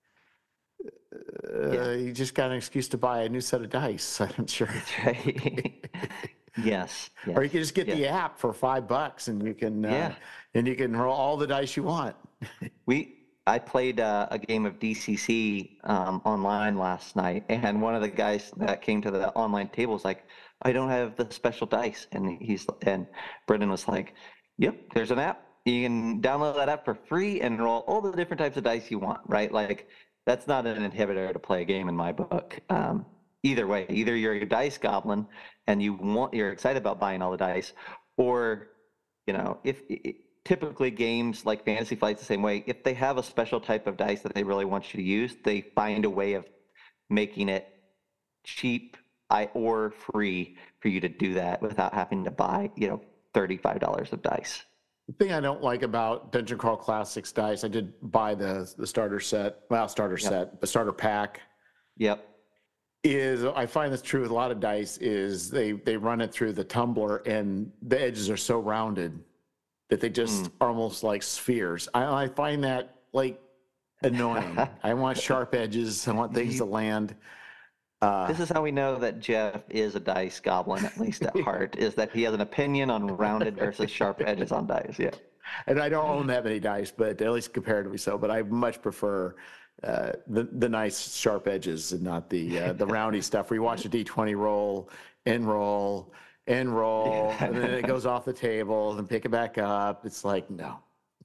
uh, Yeah, "You just got an excuse to buy a new set of dice." I'm sure. that's right. Yes, Or yes, you can just get yes. the app for five bucks, and you can uh, Yeah. and you can roll all the dice you want. We I played uh, a game of D C C um, online last night, and one of the guys that came to the online table was like, "I don't have the special dice," and he's and Brendan was like, "Yep, there's an app. You can download that app for free and roll all the different types of dice you want." Right? Like that's not an inhibitor to play a game in my book. Um, either way, either you're a dice goblin and you want you're excited about buying all the dice, or you know if. It, typically games like Fantasy Flight's the same way. If they have a special type of dice that they really want you to use, they find a way of making it cheap or free for you to do that without having to buy, you know, thirty-five dollars of dice. The thing I don't like about Dungeon Crawl Classics dice, I did buy the the starter set, well, starter Yep. set, the starter pack. Yep. Is I find this true with a lot of dice. Is they they run it through the tumbler and the edges are so rounded that they just Mm. are almost like spheres. I, I find that like annoying. I want sharp edges. I want things to land. Uh, This is how we know that Jeff is a dice goblin, at least at heart, is that he has an opinion on rounded versus sharp edges on dice. Yeah. and I don't own that many dice, but at least comparatively so. But I much prefer uh, the the nice sharp edges and not the uh, the roundy stuff where you watch a D twenty roll and roll and roll, and then it goes off the table and pick it back up. It's like no.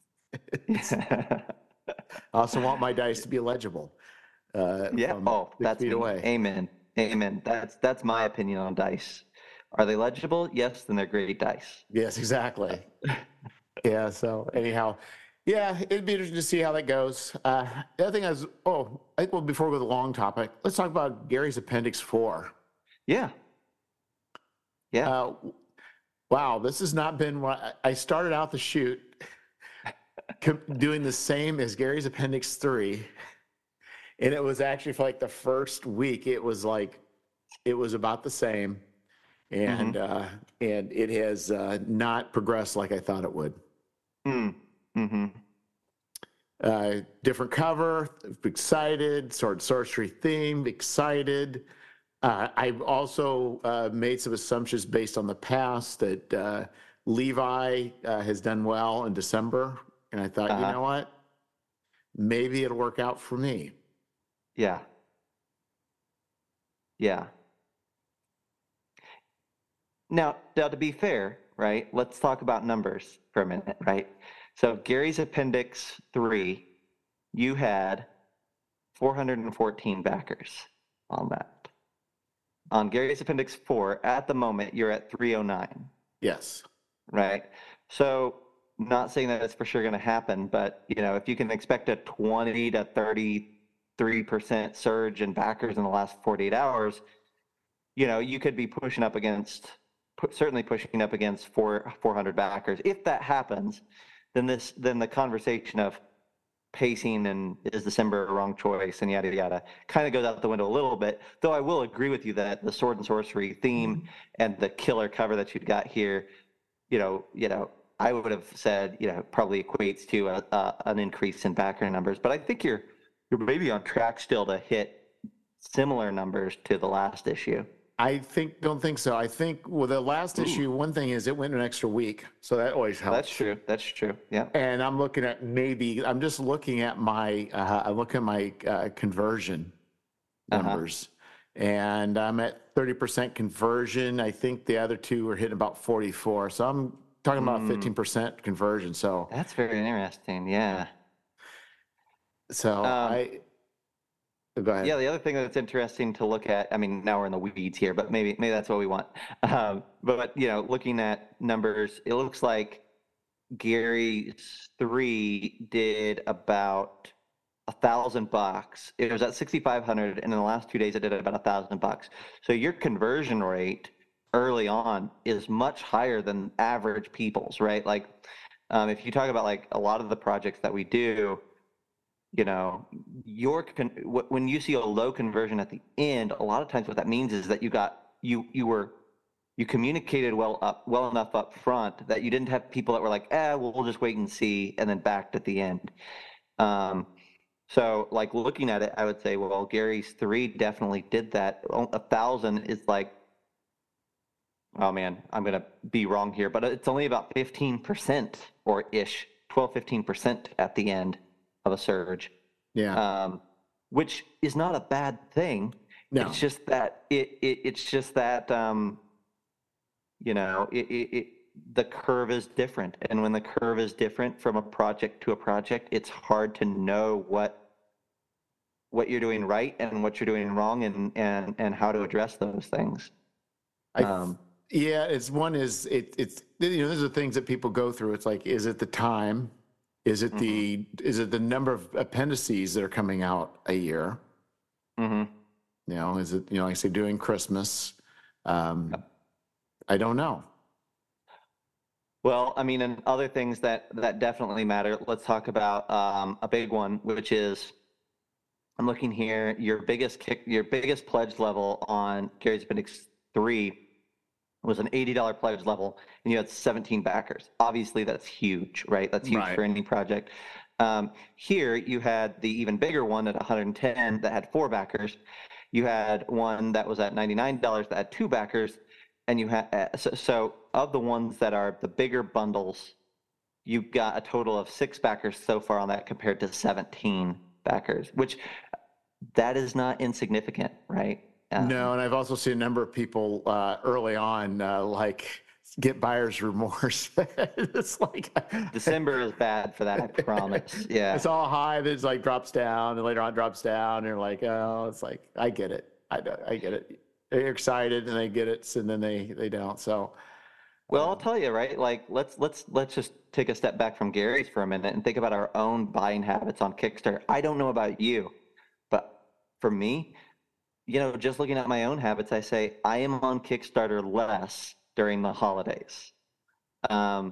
I also want my dice to be legible. Uh, Yeah. from Oh, six that's feet me. away. Amen. Amen. That's that's my opinion on dice. Are they legible? Yes, then they're great dice. Yes, exactly. Yeah. So anyhow, yeah, it'd be interesting to see how that goes. Uh, the other thing is, oh, I think well, before we go to the long topic, let's talk about Gary's Appendix Four. Yeah. Yeah. Uh, wow, this has not been what I started out the shoot doing the same as Gary's Appendix Three, and it was actually for like the first week, it was like it was about the same, and Mm-hmm. uh, and it has uh, not progressed like I thought it would. Mm. Mm-hmm. Uh, different cover, excited. Sword sorcery theme, excited. Uh, I've also uh, made some assumptions based on the past that uh, Levi uh, has done well in December, and I thought, you Uh-huh. know what? Maybe it'll work out for me. Yeah. Yeah. Now, now to be fair, right? Let's talk about numbers for a minute, right? So Gary's Appendix Three, you had four hundred fourteen backers on that. On Gary's Appendix Four, at the moment, you're at three oh nine. Yes. Right. So not saying that it's for sure going to happen, but you know, if you can expect a twenty to thirty-three percent surge in backers in the last forty-eight hours, you know, you could be pushing up against, certainly pushing up against four, four hundred backers. If that happens, then this, then the conversation of pacing and is December a wrong choice and yada yada kind of goes out the window a little bit. Though I will agree with you that the sword and sorcery theme and the killer cover that you've got here, you know, you know, I would have said, you know, probably equates to a, a, an increase in backer numbers. But I think you're you're maybe on track still to hit similar numbers to the last issue. I think don't think so. I think with the last Ooh. issue, one thing is it went an extra week, so that always helps. That's true. That's true. Yeah. And I'm looking at maybe I'm just looking at my uh, I look at my uh, conversion numbers, uh-huh. and I'm at thirty percent conversion. I think the other two are hitting about forty-four. So I'm talking about mm. fifteen percent conversion. So that's very interesting. Yeah. So um, I. Go ahead. Yeah, the other thing that's interesting to look at, I mean, now we're in the weeds here, but maybe maybe that's what we want. Um, but, you know, looking at numbers, it looks like Gary's three did about a thousand bucks. It was at sixty-five hundred, and in the last two days it did about a thousand bucks. So your conversion rate early on is much higher than average people's, right? Like, um, if you talk about like a lot of the projects that we do, you know, your con- when you see a low conversion at the end, a lot of times what that means is that you got you you were you communicated well up well enough up front that you didn't have people that were like, eh, well, we'll just wait and see, and then backed at the end. Um, so, like looking at it, I would say, well, Gary's three definitely did that. A thousand is like, oh man, I'm gonna be wrong here, but it's only about fifteen percent or ish, twelve, fifteen percent at the end of a surge, yeah, um, which is not a bad thing. No. It's just that it, it it's just that um, you know it, it, it the curve is different, and when the curve is different from a project to a project, it's hard to know what what you're doing right and what you're doing wrong, and and and how to address those things. I, um, yeah, it's one is it it's you know those are things that people go through. It's like, is it the time? Is it the mm-hmm. is it the number of appendices that are coming out a year? Mm-hmm. You know, is it, you know, like I say, doing Christmas? Um, yep. I don't know. Well, I mean, and other things that that definitely matter. Let's talk about um, a big one, which is I'm looking here. Your biggest kick, your biggest pledge level on Gary's Appendix three was an eighty dollars pledge level, and you had seventeen backers. Obviously, that's huge, right? That's huge right. for any project. Um, here, you had the even bigger one at one hundred ten that had four backers. You had one that was at ninety-nine dollars that had two backers, and you had uh, so, so of the ones that are the bigger bundles, you got a total of six backers so far on that compared to seventeen backers, which that is not insignificant, right? Um, no, and I've also seen a number of people uh, early on uh, like get buyer's remorse. It's like December is bad for that, I promise. Yeah, it's all high, then it's like drops down, and later on drops down, and you're like, oh, it's like I get it, I I get it. They're excited and they get it, and then they they don't. So, well, um, I'll tell you, right? Like let's let's let's just take a step back from Gary's for a minute and think about our own buying habits on Kickstarter. I don't know about you, but for me, you know, just looking at my own habits, I say I am on Kickstarter less during the holidays, um,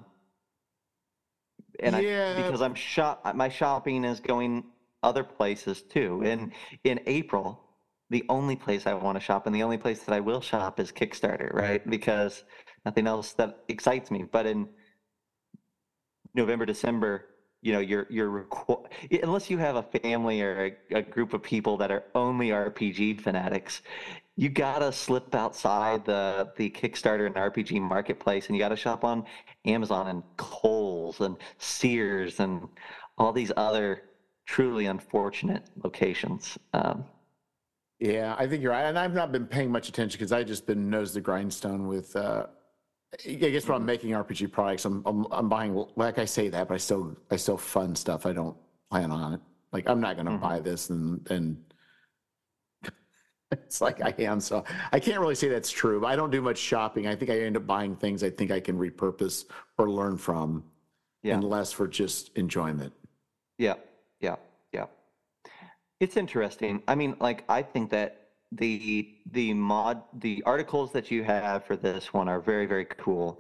and yeah. I, because I'm shop, my shopping is going other places too. And in April, the only place I want to shop and the only place that I will shop is Kickstarter, right? Because nothing else that excites me. But in November, December, you know, you're you're requ- unless you have a family or a, a group of people that are only R P G fanatics, you gotta slip outside the the Kickstarter and R P G marketplace, and you gotta shop on Amazon and Kohl's and Sears and all these other truly unfortunate locations. Um, yeah, I think you're right, and I've not been paying much attention because I've just been nose to grindstone with. Uh, I guess when I'm making R P G products, I'm, I'm I'm buying, like I say that, but I still I still fund stuff. I don't plan on it. Like I'm not going to mm-hmm. buy this and and it's like I am. So I can't really say that's true. But I don't do much shopping. I think I end up buying things I think I can repurpose or learn from, yeah. and less for just enjoyment. Yeah, yeah, yeah. It's interesting. I mean, like I think that the the mod the articles that you have for this one are very very cool.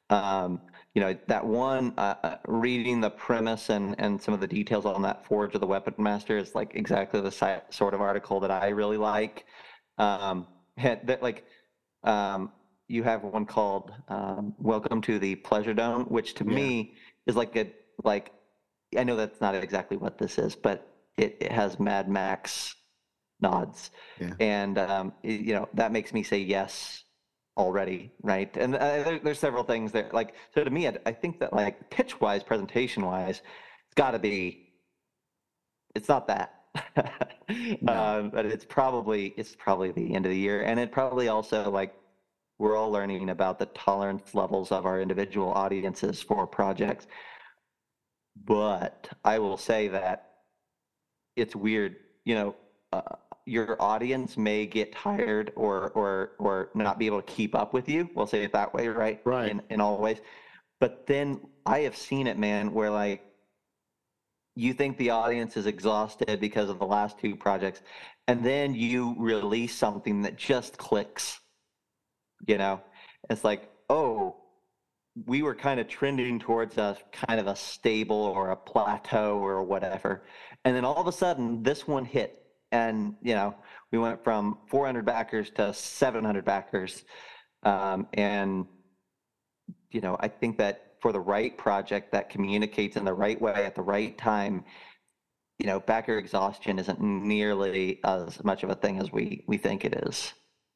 Um, you know, that one, uh, uh, reading the premise and, and some of the details on that Forge of the Weapon Master is like exactly the si- sort of article that I really like. Um, had, that like, um, you have one called um, "Welcome to the Pleasure Dome," which to Yeah. me is like a like. I know that's not exactly what this is, but it, it has Mad Max nods, Yeah. and um, it- you know that makes me say yes already, right? And uh, there, there's several things there. Like, so to me, I, I think that like pitch wise, presentation wise, it's got to be. It's not that, No. um, but it's probably it's probably the end of the year, and it probably also like we're all learning about the tolerance levels of our individual audiences for projects. But I will say that it's weird, you know, uh, your audience may get tired or or or not be able to keep up with you. We'll say it that way, right? Right. In in all ways. But then I have seen it, man, where like you think the audience is exhausted because of the last two projects, and then you release something that just clicks, you know? It's like, oh, we were kind of trending towards a kind of a stable or a plateau or whatever. And then all of a sudden, this one hit. And, you know, we went from four hundred backers to seven hundred backers. Um, and, you know, I think that for the right project that communicates in the right way at the right time, you know, backer exhaustion isn't nearly as much of a thing as we, we think it is.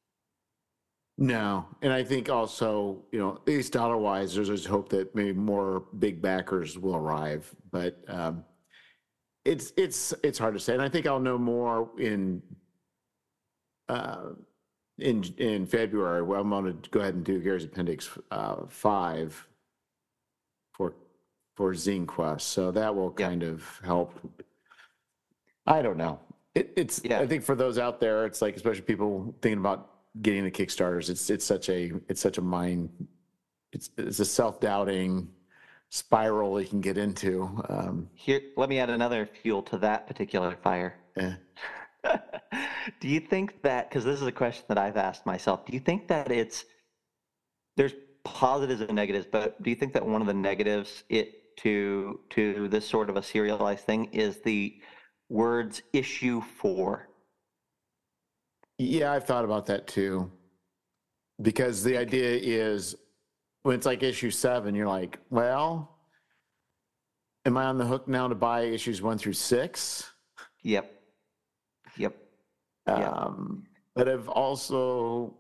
No. And I think also, you know, at least dollar wise, there's always hope that maybe more big backers will arrive. But um, it's it's it's hard to say. And I think I'll know more in uh, in in February. Well, I'm going to go ahead and do Gary's Appendix uh, five for for Zine Quest. So that will Yeah. kind of help. I don't know. It, it's Yeah. I think for those out there, it's like especially people thinking about getting the Kickstarters. It's it's such a it's such a mind. It's it's a self doubting spiral you can get into. Um, Here, let me add another fuel to that particular fire. eh. Do you think that, because this is a question that I've asked myself, do you think that it's, there's positives and negatives, but do you think that one of the negatives it to to this sort of a serialized thing is the words issue four? Yeah, I've thought about that too. Because the Like, idea is when it's like issue seven, you're like, well, am I on the hook now to buy issues one through six? yep, yep, yep, Um, but I've also,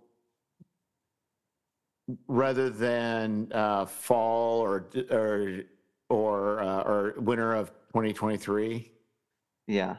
rather than uh, fall or or or uh, or winter of twenty twenty-three, yeah,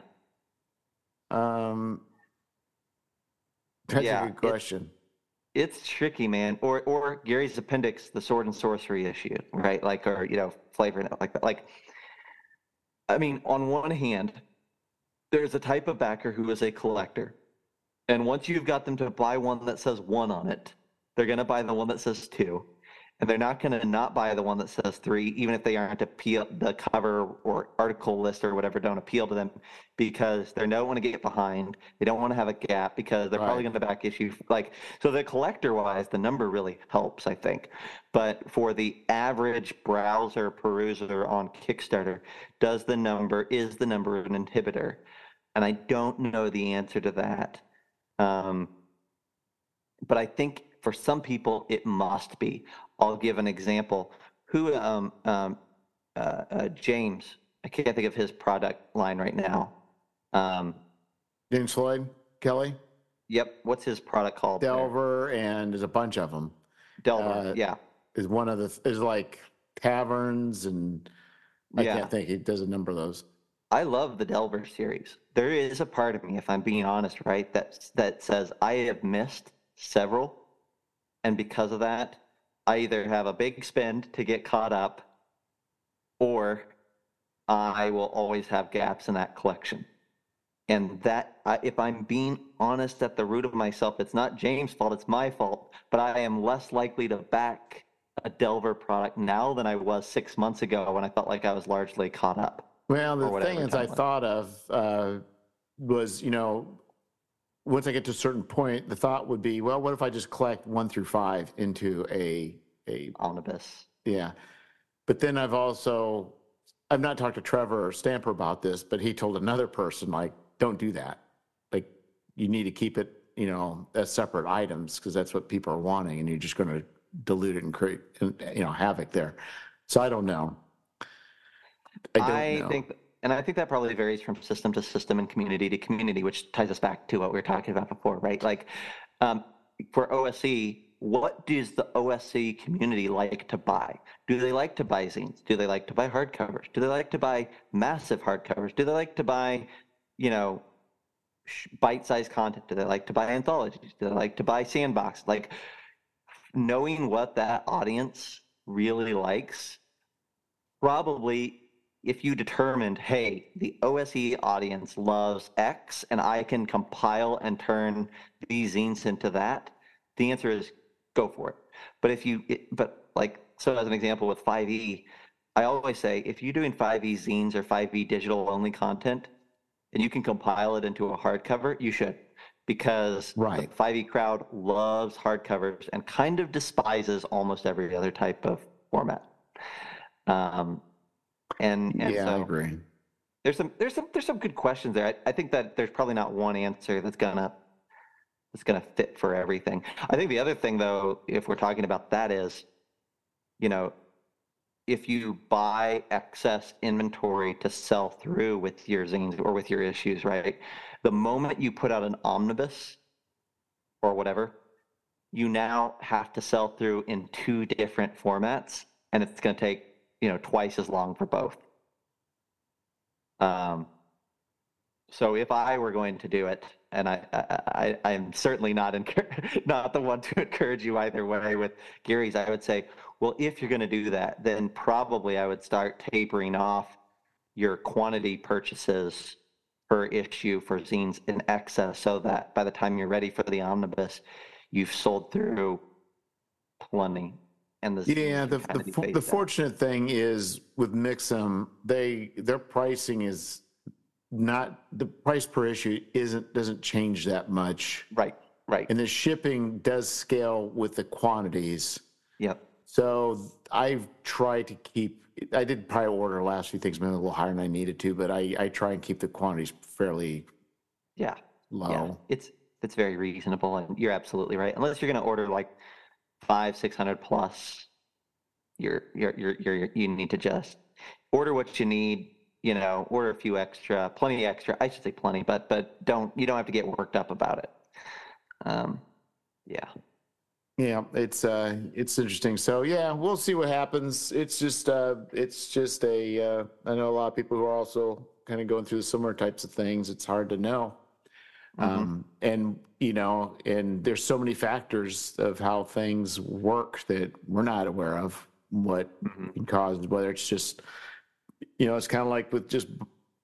um, that's a yeah. good It's question. it's tricky, man. Or or Gary's Appendix, the Sword and Sorcery issue, right? Like, or you know, flavor note like that. Like, I mean, on one hand, there's a type of backer who is a collector. And once you've got them to buy one that says one on it, they're going to buy the one that says two. And they're not going to not buy the one that says three, even if they aren't appeal, the cover or article list or whatever don't appeal to them because they don't want to get behind. They don't want to have a gap because they're probably Right. going to back issue. Like, so the collector wise, the number really helps, I think. But for the average browser peruser on Kickstarter, does the number, is the number an inhibitor? And I don't know the answer to that. Um, but I think for some people it must be. I'll give an example. Who, um, um, uh, uh, James, I can't think of his product line right now. Um, James Floyd, Kelly, yep, what's his product called there? Delver, and there's a bunch of them. Delver, Uh, yeah, is one of the is like taverns and I yeah. can't think. He does a number of those. I love the Delver series. There is a part of me, if I'm being honest, right, that that says I have missed several, and because of that, I either have a big spend to get caught up, or I will always have gaps in that collection. And that, I- if I'm being honest at the root of myself, it's not James' fault, it's my fault. But I am less likely to back a Delver product now than I was six months ago when I felt like I was largely caught up Well, the or thing whatever is, I time it was. thought of uh, was, you know, once I get to a certain point, the thought would be, well, what if I just collect one through five into a a omnibus. Yeah. But then I've also, I've not talked to Trevor or Stamper about this, but he told another person, like, don't do that. Like, you need to keep it, you know, as separate items because that's what people are wanting, and you're just going to dilute it and create, you know, havoc there. So I don't know. I don't I know. think, and I think that probably varies from system to system and community to community, which ties us back to what we were talking about before, right? Like um, for O S E, what does the O S C community like to buy? Do they like to buy zines? Do they like to buy hardcovers? Do they like to buy massive hardcovers? Do they like to buy, you know, bite-sized content? Do they like to buy anthologies? Do they like to buy sandbox? Like knowing what that audience really likes, probably if you determined, hey, the O S E audience loves X and I can compile and turn these zines into that, the answer is go for it. But if you, it, but like, so as an example with five E, I always say if you're doing five E zines or five E digital only content and you can compile it into a hardcover, you should. Because Right. the five E crowd loves hardcovers and kind of despises almost every other type of format. Um, and, and Yeah, so I agree. there's some there's some there's some good questions there. I, I think that there's probably not one answer that's gonna that's gonna fit for everything. I think the other thing though, if we're talking about that is, you know, if you buy excess inventory to sell through with your zines or with your issues, right? The moment you put out an omnibus or whatever, you now have to sell through in two different formats, and it's going to take, you know, twice as long for both. Um, so if I were going to do it, and I, I, I am certainly not encourage, not the one to encourage you either way with Gary's, I would say, well, if you're going to do that, then probably I would start tapering off your quantity purchases per issue for zines in excess so that by the time you're ready for the omnibus, you've sold through plenty. And the Yeah, zines the can kind the of be the phased out. fortunate thing is with Mixam, they their pricing is not the price per issue isn't doesn't change that much, Right, right. and the shipping does scale with the quantities. Yep. So I've tried to keep. I did probably order last few things maybe a little higher than I needed to, but I I try and keep the quantities fairly Yeah. low. Yeah. It's it's very reasonable, and you're absolutely right. Unless you're going to order like five, six hundred plus, you're you're you're you're you need to just order what you need. You know, order a few extra, plenty extra. I should say plenty, but but don't you don't have to get worked up about it. Um, yeah. Yeah, it's uh, it's interesting. So yeah, we'll see what happens. It's just uh, it's just a. Uh, I know a lot of people who are also kind of going through similar types of things. It's hard to know, Mm-hmm. um, and you know, and there's so many factors of how things work that we're not aware of. What Mm-hmm. can cause whether it's just, you know, it's kind of like with just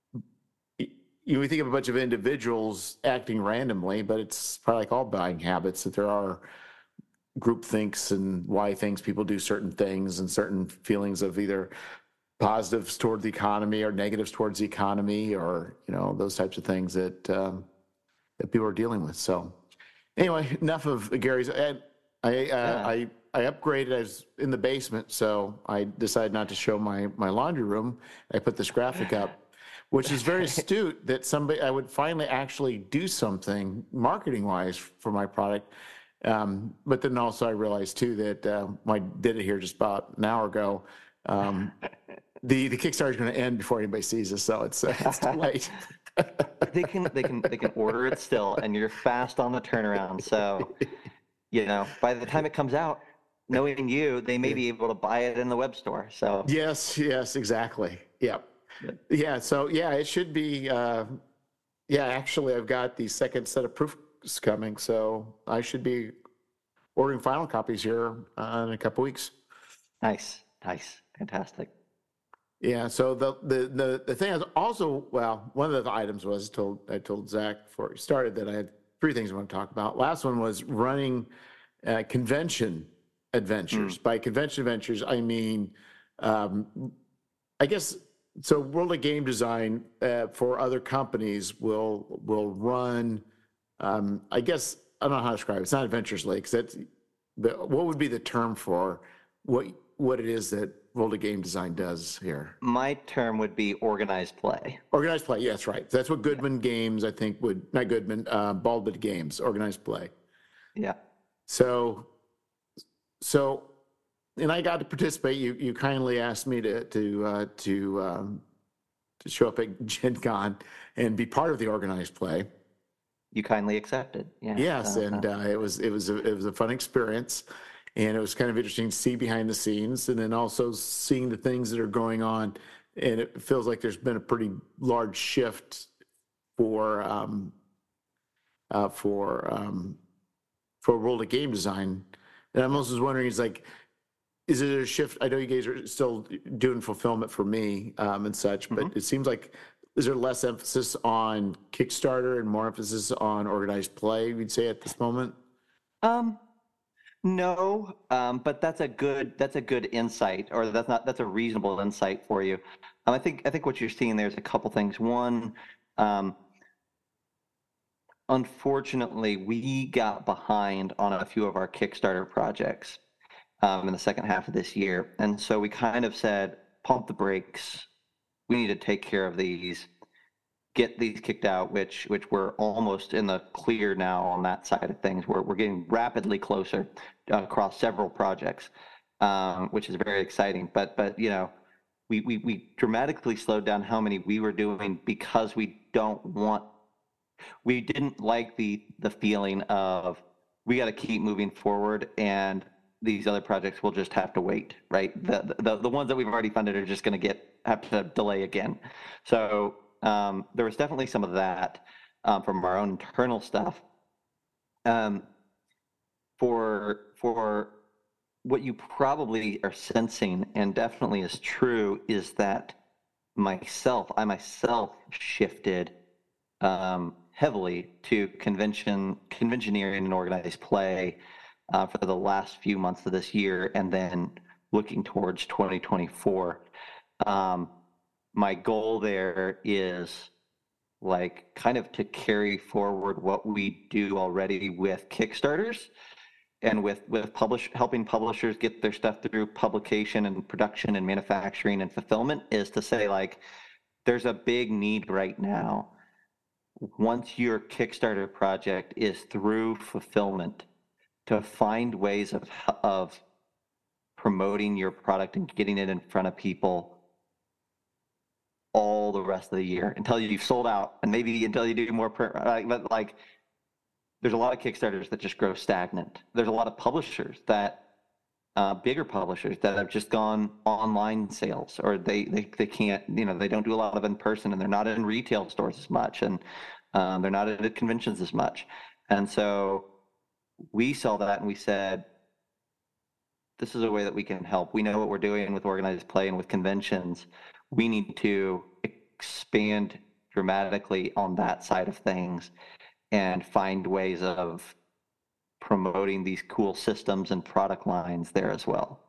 you we think of a bunch of individuals acting randomly, but it's probably like all buying habits that there are group thinks and why things people do certain things and certain feelings of either positives toward the economy or negatives towards the economy, or you know, those types of things that um, that people are dealing with. So anyway, enough of Gary's. I I, uh, Yeah. I I upgraded. I was in the basement, so I decided not to show my my laundry room. I put this graphic up, which is very astute that somebody I would finally actually do something marketing wise for my product. Um, but then also I realized too that uh, I did it here just about an hour ago. Um, the the Kickstarter is going to end before anybody sees this, so it's uh, it's too late. they can they can they can order it still, and you're fast on the turnaround. So you know, by the time it comes out, knowing you, they may be able to buy it in the web store. So Yes, yes, exactly. Yeah, but, yeah. So yeah, it should be. Uh, yeah, actually, I've got the second set of proofs coming, so I should be ordering final copies here uh, in a couple weeks. nice, nice, fantastic. Yeah. So the the the the thing is also, well, one of the items was told I told Zach before we started that I had three things I want to talk about. Last one was running uh, convention adventures. Mm. By convention adventures, I mean, um, I guess so. World of Game Design uh, for other companies will will run. Um, I guess I don't know how to describe it. It's not Adventures League. That's the, what would be the term for what what it is that World of Game Design does here. My term would be organized play. Organized play, yeah, that's right. That's what Goodman Games, I think, would, not Goodman, uh, Baldwin Games, organized play. Yeah. So, so, and I got to participate. You you kindly asked me to to uh, to um, to show up at Gen Con and be part of the organized play. You kindly accepted. Yeah. Yes, uh, and uh, it was it was a, it was a fun experience, and it was kind of interesting to see behind the scenes, and then also seeing the things that are going on. And it feels like there's been a pretty large shift for um, uh, for um, for World of Game Design. And I'm also wondering, is like, is it a shift? I know you guys are still doing fulfillment for me um, and such, but mm-hmm. it seems like, is there less emphasis on Kickstarter and more emphasis on organized play, we'd say, at this moment? Um, no, um, but that's a good that's a good insight, or that's not that's a reasonable insight for you. Um, I think I think what you're seeing there is a couple things. One, um, unfortunately, we got behind on a few of our Kickstarter projects um, in the second half of this year. And so we kind of said, pump the brakes. We need to take care of these, get these kicked out, which which we're almost in the clear now on that side of things. We're, we're getting rapidly closer uh, across several projects, um, which is very exciting. But, but you know, we, we, we dramatically slowed down how many we were doing because we don't want we didn't like the the feeling of we got to keep moving forward and these other projects will just have to wait, right? The the, the ones that we've already funded are just going to get have to delay again. So um, there was definitely some of that um, from our own internal stuff. Um, for for what you probably are sensing, and definitely is true, is that myself, I myself shifted um, heavily to convention, conventioneering and organized play uh, for the last few months of this year, and then looking towards twenty twenty-four. Um, my goal there is like kind of to carry forward what we do already with Kickstarters and with with publish helping publishers get their stuff through publication and production and manufacturing and fulfillment, is to say, like, there's a big need right now. Once your Kickstarter project is through fulfillment, to find ways of of promoting your product and getting it in front of people all the rest of the year until you've sold out, and maybe until you do more print. Like, but like, there's a lot of Kickstarters that just grow stagnant. There's a lot of publishers that, uh, bigger publishers that have just gone online sales, or they, they, they can't, you know, they don't do a lot of in person, and they're not in retail stores as much, and um, they're not at conventions as much. And so we saw that and we said, this is a way that we can help. We know what we're doing with organized play and with conventions. We need to expand dramatically on that side of things and find ways of promoting these cool systems and product lines there as well.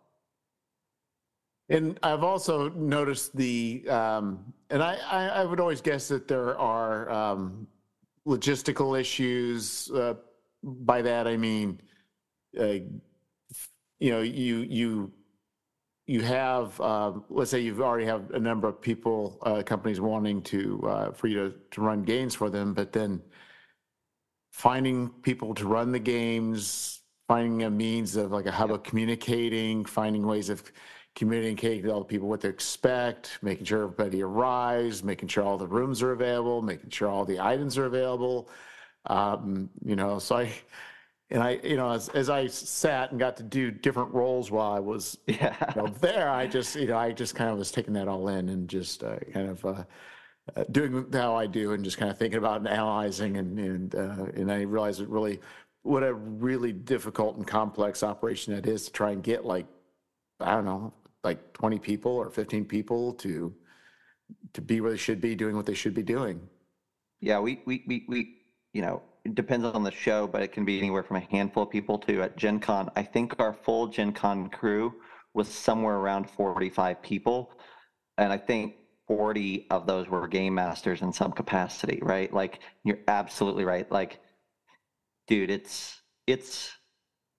And I've also noticed the, um, and I, I, I would always guess that there are um, logistical issues. Uh, by that I mean, uh, you know, you you you have, uh, let's say you've already have a number of people, uh, companies wanting to uh, for you to, to run games for them, but then finding people to run the games, finding a means of like a hub of communicating, finding ways of communicating to all the people what to expect, making sure everybody arrives, making sure all the rooms are available, making sure all the items are available. Um, you know, so I, and I, you know, as, as I sat and got to do different roles while I was yeah. you know, there, I just, you know, I just kind of was taking that all in and just uh, kind of uh, uh, doing how I do and just kind of thinking about and analyzing. And, and, uh, and I realized it really, what a really difficult and complex operation that is to try and get like, I don't know, like twenty people or fifteen people to, to be where they should be doing what they should be doing. Yeah. We, we, we, we, you know, it depends on the show, but it can be anywhere from a handful of people to at Gen Con. I think our full Gen Con crew was somewhere around forty-five people. And I think forty of those were game masters in some capacity, right? Like, you're absolutely right. Like, dude, it's, it's,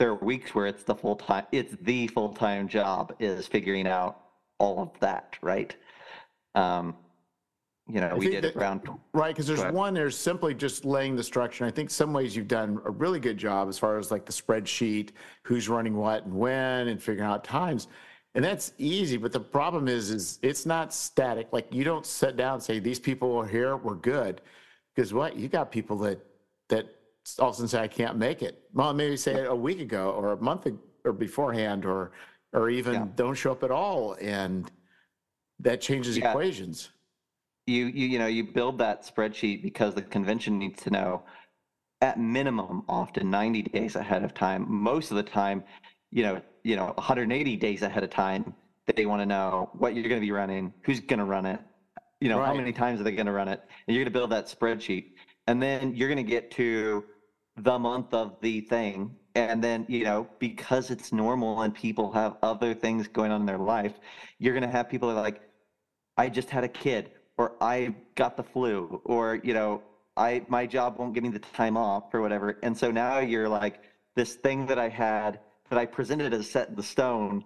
there are weeks where it's the full time, it's the full time job is figuring out all of that, right? Um, you know, I we think did that, around. right, because there's one, there's simply just laying the structure. And I think some ways you've done a really good job as far as like the spreadsheet, who's running what and when, and figuring out times. And that's easy, but the problem is, is it's not static. Like you don't sit down and say, these people are here, we're good. Because what, you got people that, that all of a sudden say, I can't make it. Well, maybe say Yep. a week ago or a month ag- or beforehand, or, or even Yeah. don't show up at all. And that changes Yeah. equations. You, you, you know, you build that spreadsheet because the convention needs to know at minimum, often ninety days ahead of time. Most of the time, you know, you know, one hundred eighty days ahead of time, they want to know what you're going to be running, who's going to run it, you know, how Right. many times are they going to run it, and you're going to build that spreadsheet, and then you're going to get to the month of the thing, and then you know, because it's normal and people have other things going on in their life, you're going to have people that are like, I just had a kid, or I got the flu, or you know, I my job won't give me the time off or whatever. And so now you're like, this thing that I had that I presented as set in the stone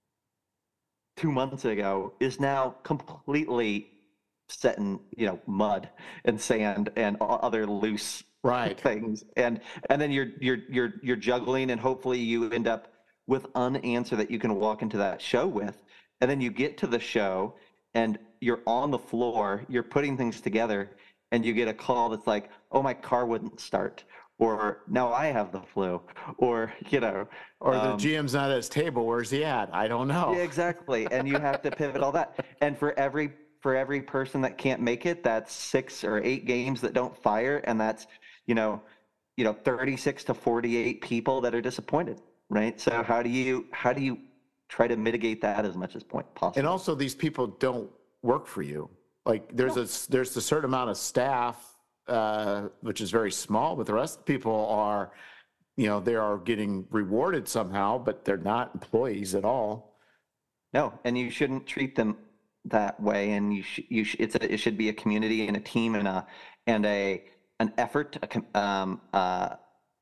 two months ago is now completely set in, you know, mud and sand and o- other loose Right. things. And and then you're you're you're you're juggling, and hopefully you end up with an answer that you can walk into that show with. And then you get to the show and you're on the floor, you're putting things together, and you get a call that's like, oh, my car wouldn't start, or now I have the flu, or you know, Or the um, G M's not at his table. Where's he at? I don't yeah, know. exactly. And you have to pivot all that. And for every for every person that can't make it, that's six or eight games that don't fire, and that's, you know, you know, thirty-six to forty-eight people that are disappointed, right? So how do you how do you try to mitigate that as much as point And possible? also, these people don't work for you. Like there's No. a there's a certain amount of staff, uh, which is very small, but the rest of the people are, you know, they are getting rewarded somehow, but they're not employees at all. No, and you shouldn't treat them that way. And you sh- you sh- it's a, it should be a community and a team and a and a an effort, a, com- um, uh,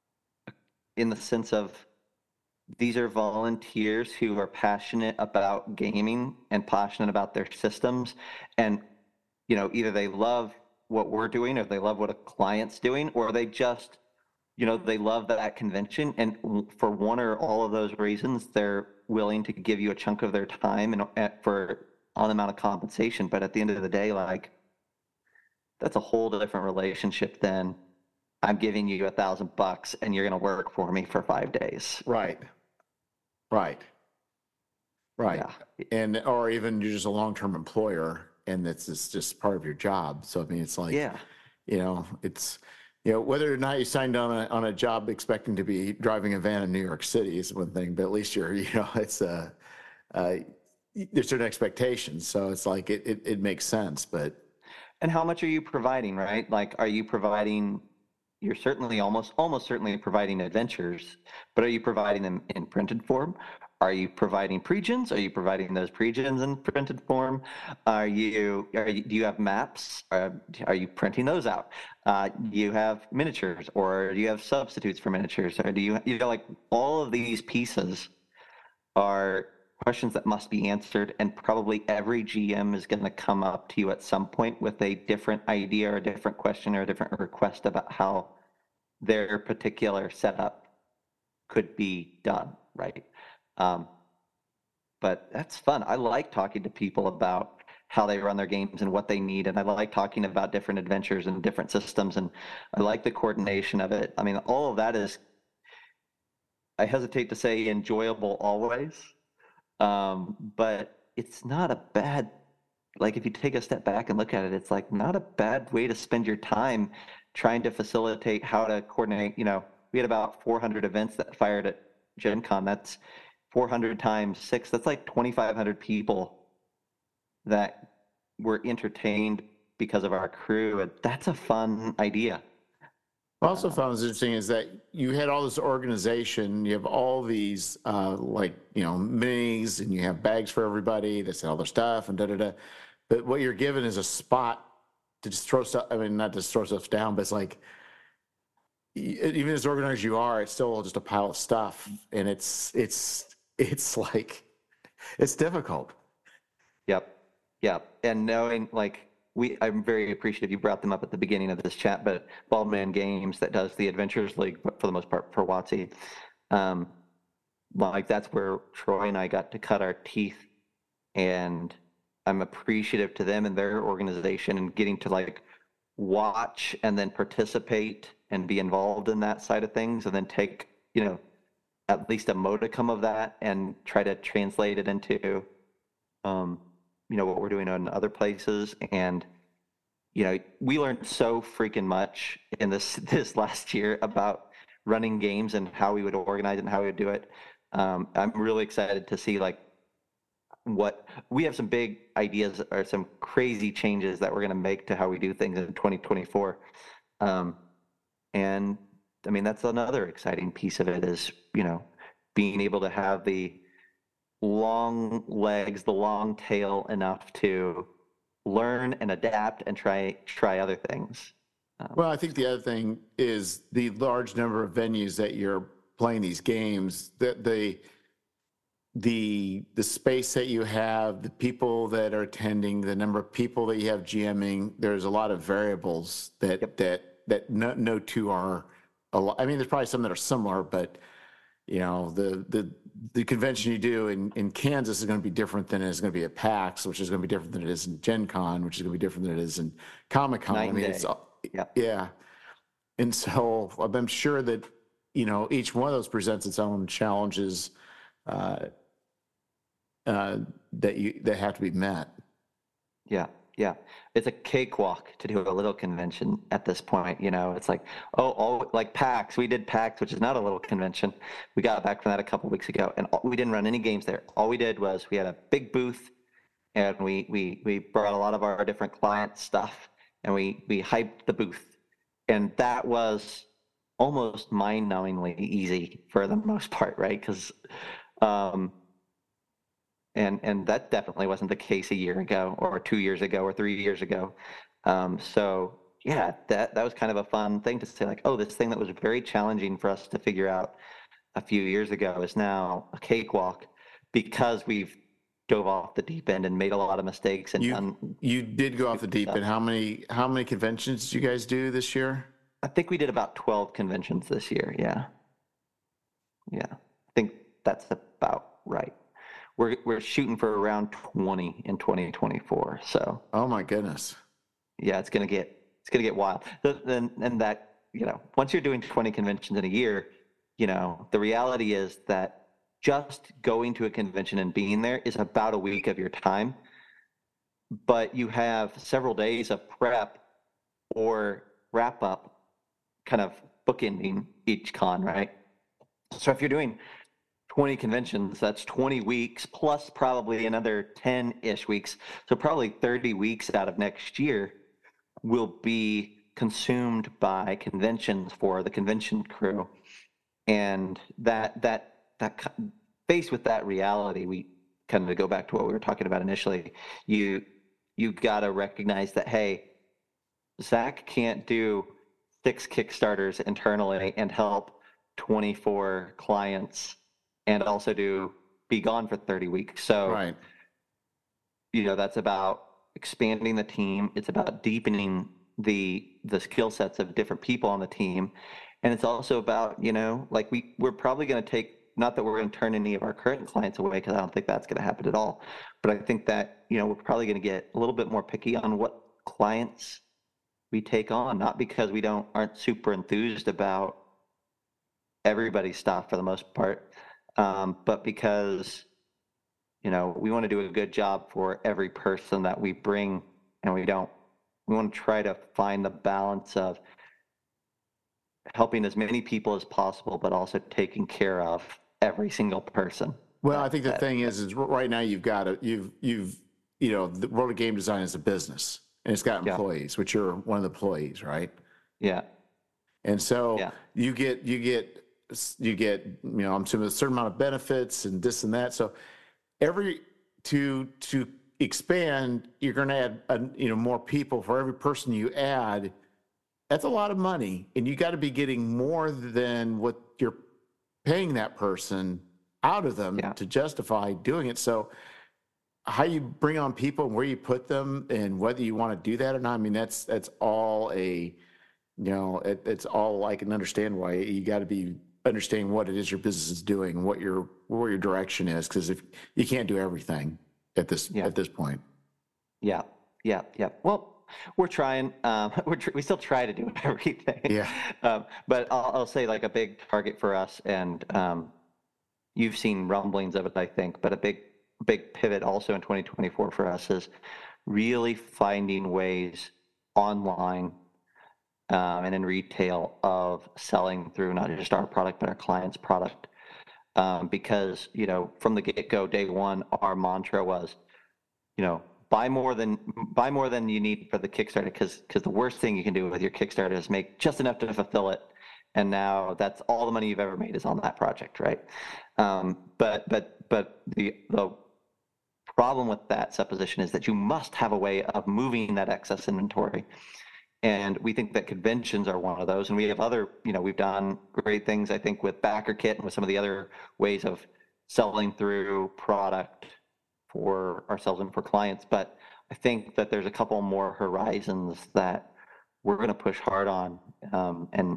in the sense of these are volunteers who are passionate about gaming and passionate about their systems, and you know, either they love what we're doing, or they love what a client's doing, or they just, you know, they love that convention, and for one or all of those reasons they're willing to give you a chunk of their time and uh, for on amount of compensation. But at the end of the day, like, that's a whole different relationship than I'm giving you a thousand bucks and you're going to work for me for five days. Right. Right. Right. Yeah. And or even you're just a long-term employer, and it's just, just part of your job. So I mean, it's like, Yeah. you know, it's, you know, whether or not you signed on a on a job expecting to be driving a van in New York City is one thing, but at least you're, you know, it's a, uh, uh, there's certain expectations. So it's like it, it it makes sense, but And how much are you providing, right? Like, are you providing, you're certainly almost, almost certainly providing adventures, but are you providing them in printed form? Are you providing pre-gens? Are you providing those pre-gens in printed form? Are you, are you, do you have maps? Are, are you printing those out? Uh, do you have miniatures, or do you have substitutes for miniatures? Or do you, you know, like all of these pieces are questions that must be answered, and probably every G M is going to come up to you at some point with a different idea or a different question or a different request about how their particular setup could be done, right? Um, but that's fun. I like talking to people about how they run their games and what they need, and I like talking about different adventures and different systems, and I like the coordination of it. I mean, all of that is, I hesitate to say enjoyable always, um, but it's not a bad, like if you take a step back and look at it, it's like not a bad way to spend your time trying to facilitate how to coordinate. You know, we had about four hundred events that fired at Gen Con. That's four hundred times six. That's like twenty-five hundred people that were entertained because of our crew. And that's a fun idea. I also Um, found was interesting is that you had all this organization, you have all these uh, like, you know, minis, and you have bags for everybody that sell all their stuff and da da da. But what you're given is a spot to just throw stuff. I mean, not just throw stuff down, but it's like even as organized as you are, it's still just a pile of stuff, and it's it's it's like it's difficult. Yep. Yep. And knowing like we, I'm very appreciative you brought them up at the beginning of this chat, but Baldman Games that does the Adventures League for the most part for WotC, um, like that's where Troy and I got to cut our teeth, and I'm appreciative to them and their organization and getting to like watch and then participate and be involved in that side of things, and then take, you know, at least a modicum of that and try to translate it into, um, you know, what we're doing in other places. And, you know, we learned so freaking much in this, this last year about running games and how we would organize and how we would do it. Um, I'm really excited to see like what we have some big ideas or some crazy changes that we're going to make to how we do things in twenty twenty-four. Um, and I mean, that's another exciting piece of it is, you know, being able to have the long legs, the long tail enough to learn and adapt and try try other things. Um, Well, I think the other thing is the large number of venues that you're playing these games, that the the the space that you have, the people that are attending, the number of people that you have GMing. There's a lot of variables that Yep. that that no, no two are. A lot, I mean, there's probably some that are similar, but you know, the the the convention you do in in Kansas is going to be different than it's going to be at PAX, which is going to be different than it is in Gen Con, which is going to be different than it is in Comic Con. Night I and mean, day. it's Yep. yeah. And so I'm sure that, you know, each one of those presents its own challenges uh, uh, that you that have to be met. Yeah, yeah. It's a cakewalk to do a little convention at this point. You know, it's like, oh, all like PAX. We did PAX, which is not a little convention. We got back from that a couple weeks ago, and all, we didn't run any games there. All we did was we had a big booth, and we we we brought a lot of our different client stuff, and we we hyped the booth, and that was almost mind-numbingly easy for the most part, right? Because um, and and that definitely wasn't the case a year ago or two years ago or three years ago. Um, so yeah, that that was kind of a fun thing to say, like, oh, this thing that was very challenging for us to figure out a few years ago is now a cakewalk because we've dove off the deep end and made a lot of mistakes and You done you did go off the deep stuff. end. How many how many conventions did you guys do this year? I think we did about twelve conventions this year. Yeah, yeah, I think that's about right. We're we're shooting for around twenty in twenty twenty-four. So Oh my goodness. yeah, it's gonna get it's gonna get wild. Then and that, you know, once you're doing twenty conventions in a year, you know, the reality is that just going to a convention and being there is about a week of your time, but you have several days of prep or wrap up, kind of bookending each con, right? So if you're doing twenty conventions, that's twenty weeks plus probably another ten-ish weeks. So probably thirty weeks out of next year will be consumed by conventions for the convention crew. And that that that faced with that reality, we kind of go back to what we were talking about initially. You you got to recognize that, hey, Zach can't do six Kickstarters internally and help twenty-four clients and also do be gone for thirty weeks. So, Right. you know, that's about expanding the team. It's about deepening the the skill sets of different people on the team. And it's also about, you know, like we, we're probably going to take, not that we're going to turn any of our current clients away, because I don't think that's going to happen at all. But I think that, you know, we're probably going to get a little bit more picky on what clients we take on, not because we don't aren't super enthused about everybody's stuff for the most part, um, but because, you know, we want to do a good job for every person that we bring, and we don't, we want to try to find the balance of helping as many people as possible, but also taking care of every single person. Well, that, I think the that, thing is, is right now you've got it. You've you've you know, the world of game design is a business, and it's got Yeah. employees, which you're one of the employees, right? Yeah. And so Yeah. you get you get you get you know, I'm assuming a certain amount of benefits and this and that. So every to to expand, you're going to add a, you know, more people. For every person you add, that's a lot of money, and you got to be getting more than what you're paying that person out of them Yeah. to justify doing it. So how you bring on people and where you put them and whether you want to do that or not, I mean, that's that's all a, you know, it, it's all I can understand why you got to be understanding what it is your business is doing and what your where your direction is, because if you can't do everything at this Yeah. at this point. Yeah. Yeah. Yeah. Well, we're trying. Um, we're tr- we still try to do everything. Yeah. Um, but I'll, I'll say like a big target for us, and um, you've seen rumblings of it, I think. But a big big pivot also in twenty twenty-four for us is really finding ways online um, and in retail of selling through not just our product but our client's product. Um, because you know from the get-go, day one, our mantra was, you know, buy more than buy more than you need for the Kickstarter, because because the worst thing you can do with your Kickstarter is make just enough to fulfill it, and now that's all the money you've ever made is on that project, right? Um, but but but the the problem with that supposition is that you must have a way of moving that excess inventory. And we think that conventions are one of those. And we have other, you know, we've done great things, I think, with BackerKit and with some of the other ways of selling through product for ourselves and for clients. But I think that there's a couple more horizons that we're going to push hard on. Um, and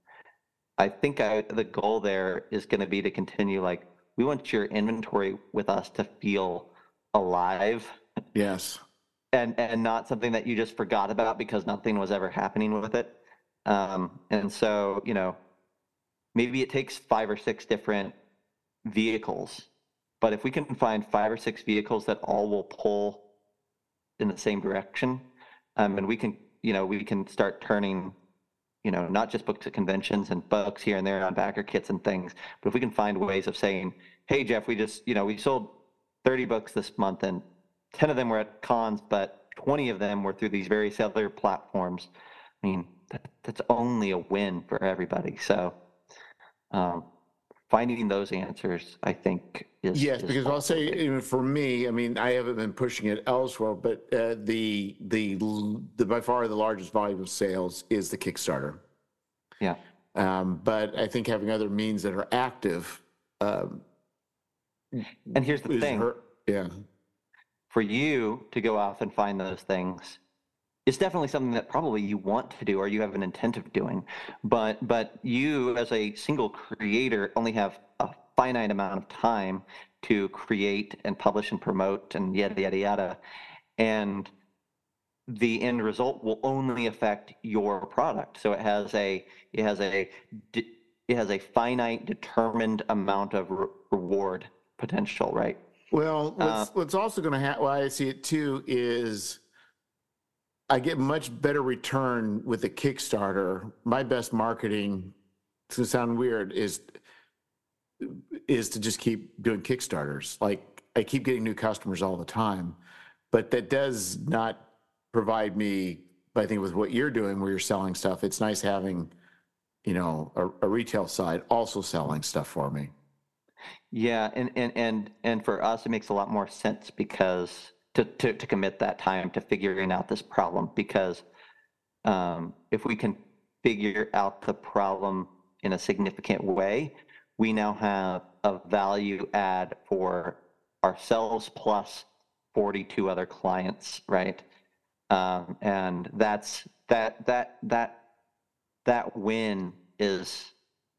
I think I, the goal there is going to be to continue, like, we want your inventory with us to feel alive. Yes. And, and not something that you just forgot about because nothing was ever happening with it. Um, and so, you know, maybe it takes five or six different vehicles, but if we can find five or six vehicles that all will pull in the same direction, um, and we can, you know, we can start turning, you know, not just books at conventions and books here and there on backer kits and things, but if we can find ways of saying, hey, Jeff, we just, you know, we sold thirty books this month and ten of them were at cons, but twenty of them were through these various other platforms. I mean, that, that's only a win for everybody. So um, finding those answers, I think, is Yes, is because I'll also say, big. even for me, I mean, I haven't been pushing it elsewhere, but uh, the, the the by far the largest volume of sales is the Kickstarter. Yeah. Um, but I think having other means that are active um, And here's the is thing. her. Yeah. For you to go off and find those things, it's definitely something that probably you want to do or you have an intent of doing. But but you as a single creator only have a finite amount of time to create and publish and promote and yada yada yada. And the end result will only affect your product. So it has a it has a it has a finite determined amount of re- reward potential, right? Well, Uh, what's what's also going to happen, why I see it too, is I get much better return with the Kickstarter. My best marketing, to sound weird, is is to just keep doing Kickstarters. Like, I keep getting new customers all the time, but that does not provide me, I think, with what you're doing where you're selling stuff. It's nice having, you know, a, a retail side also selling stuff for me. Yeah, and and and and for us, it makes a lot more sense because to to, to commit that time to figuring out this problem, because um, if we can figure out the problem in a significant way, we now have a value add for ourselves plus forty-two other clients, right? Um, and that's that that that that win is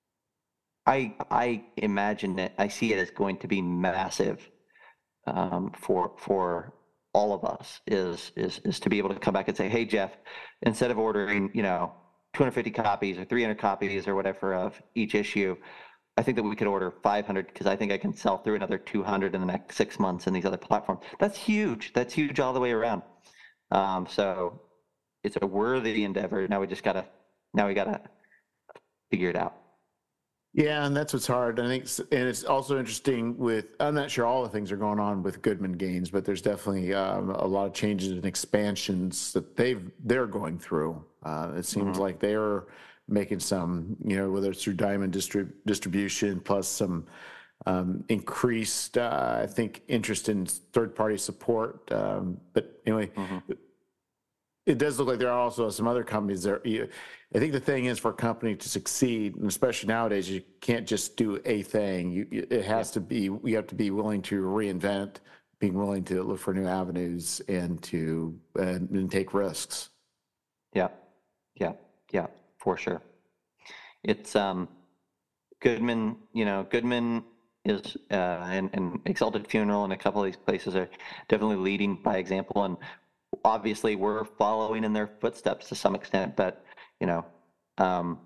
I I imagine it. I see it as going to be massive um, for for all of us. Is is is to be able to come back and say, hey Jeff, instead of ordering, you know, two hundred fifty copies or three hundred copies or whatever of each issue, I think that we could order five hundred because I think I can sell through another two hundred in the next six months in these other platforms. That's huge. That's huge all the way around. Um, so it's a worthy endeavor. Now we just gotta now we gotta figure it out. Yeah, and that's what's hard. I think, s- and it's also interesting with, I'm not sure all the things are going on with Goodman Games, but there's definitely um, a lot of changes and expansions that they've, they're going through. Uh, it seems Mm-hmm. like they're making some, you know, whether it's through Diamond distrib- distribution, plus some um, increased, uh, I think, interest in third-party support. Um, but anyway, Mm-hmm. it does look like there are also some other companies there. You, I think the thing is for a company to succeed, and especially nowadays, you can't just do a thing. You, you- it has Yeah. to be. You have to be willing to reinvent, being willing to look for new avenues, and to and, and take risks. Yeah. Yeah. Yeah. For sure. It's um Goodman, you know, Goodman is uh, and, and Exalted Funeral and a couple of these places are definitely leading by example, and obviously we're following in their footsteps to some extent. But you know, um,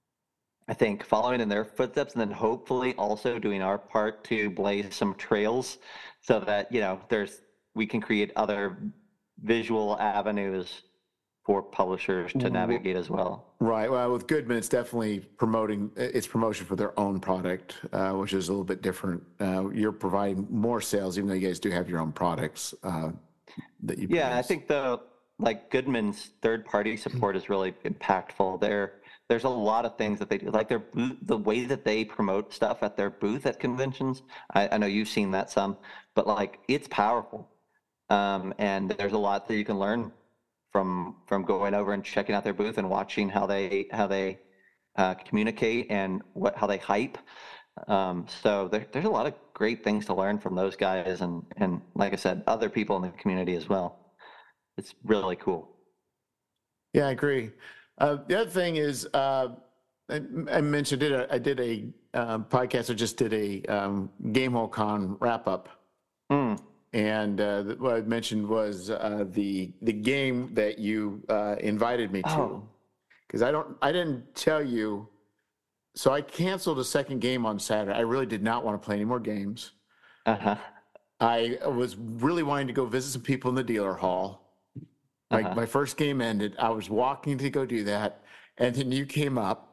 I think following in their footsteps, and then hopefully also doing our part to blaze some trails, so that you know, there's we can create other visual avenues for publishers to navigate as well. Right. Well, with Goodman, it's definitely promoting. It's promotion for their own product, uh, which is a little bit different. Uh, you're providing more sales, even though you guys do have your own products uh, that you Yeah, I produce. think the like Goodman's third party support is really impactful. There, there's a lot of things that they do, like their booth, the way that they promote stuff at their booth at conventions. I, I know you've seen that some, but like it's powerful, um, and there's a lot that you can learn from from going over and checking out their booth and watching how they how they uh, communicate and what how they hype. Um, so there, there's a lot of great things to learn from those guys, and and like I said, other people in the community as well. It's really cool. Yeah, I agree. Uh, the other thing is, uh, I, I mentioned it. I did a um, podcast. I just did a um, GameHole Con wrap up, Mm. and uh, what I mentioned was uh, the the game that you uh, invited me to, Oh, because I don't, I didn't tell you. So I canceled a second game on Saturday. I really did not want to play any more games. uh-huh, I was really wanting to go visit some people in the dealer hall. My uh-huh. my first game ended. I was walking to go do that, and then you came up.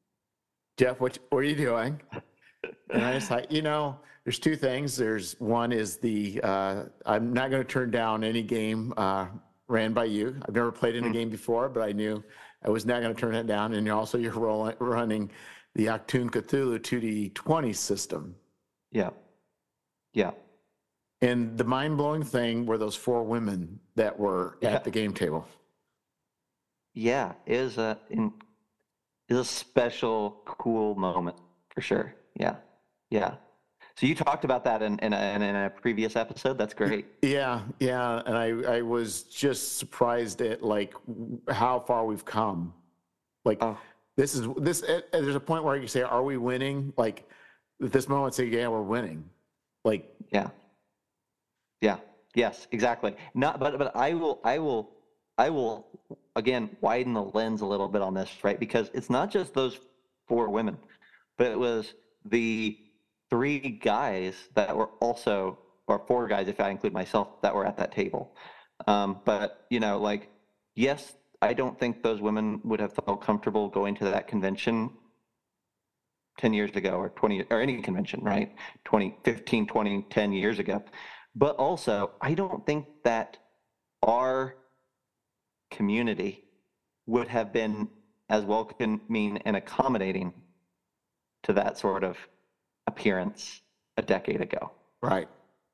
Jeff, what, what are you doing? And I was like, you know, there's two things. There's one is the uh, I'm not going to turn down any game uh, ran by you. I've never played in a Mm. game before, but I knew I was not going to turn it down. And also, you're rolling, running the Achtung Cthulhu two D twenty system. Yeah, yeah, And the mind blowing thing were those four women that were yeah, at the game table. yeah. Is a in, is a special, cool moment for sure. Yeah, yeah. So you talked about that in in a, in a previous episode. That's great. Yeah, yeah, and I I was just surprised at like how far we've come. Like Oh, this is this. uh, There's a point where you say, "Are we winning?" Like at this moment, say, "Yeah, we're winning." Like yeah, yeah. Yes, exactly. Not, but but I will I will I will again widen the lens a little bit on this, right? Because it's not just those four women, but it was the three guys that were also, or four guys if I include myself, that were at that table. Um, but you know, like, yes, I don't think those women would have felt comfortable going to that convention ten years ago or twenty or any convention, right? twenty, fifteen, twenty, ten years ago. But also, I don't think that our community would have been as welcoming and accommodating to that sort of appearance a decade ago. right.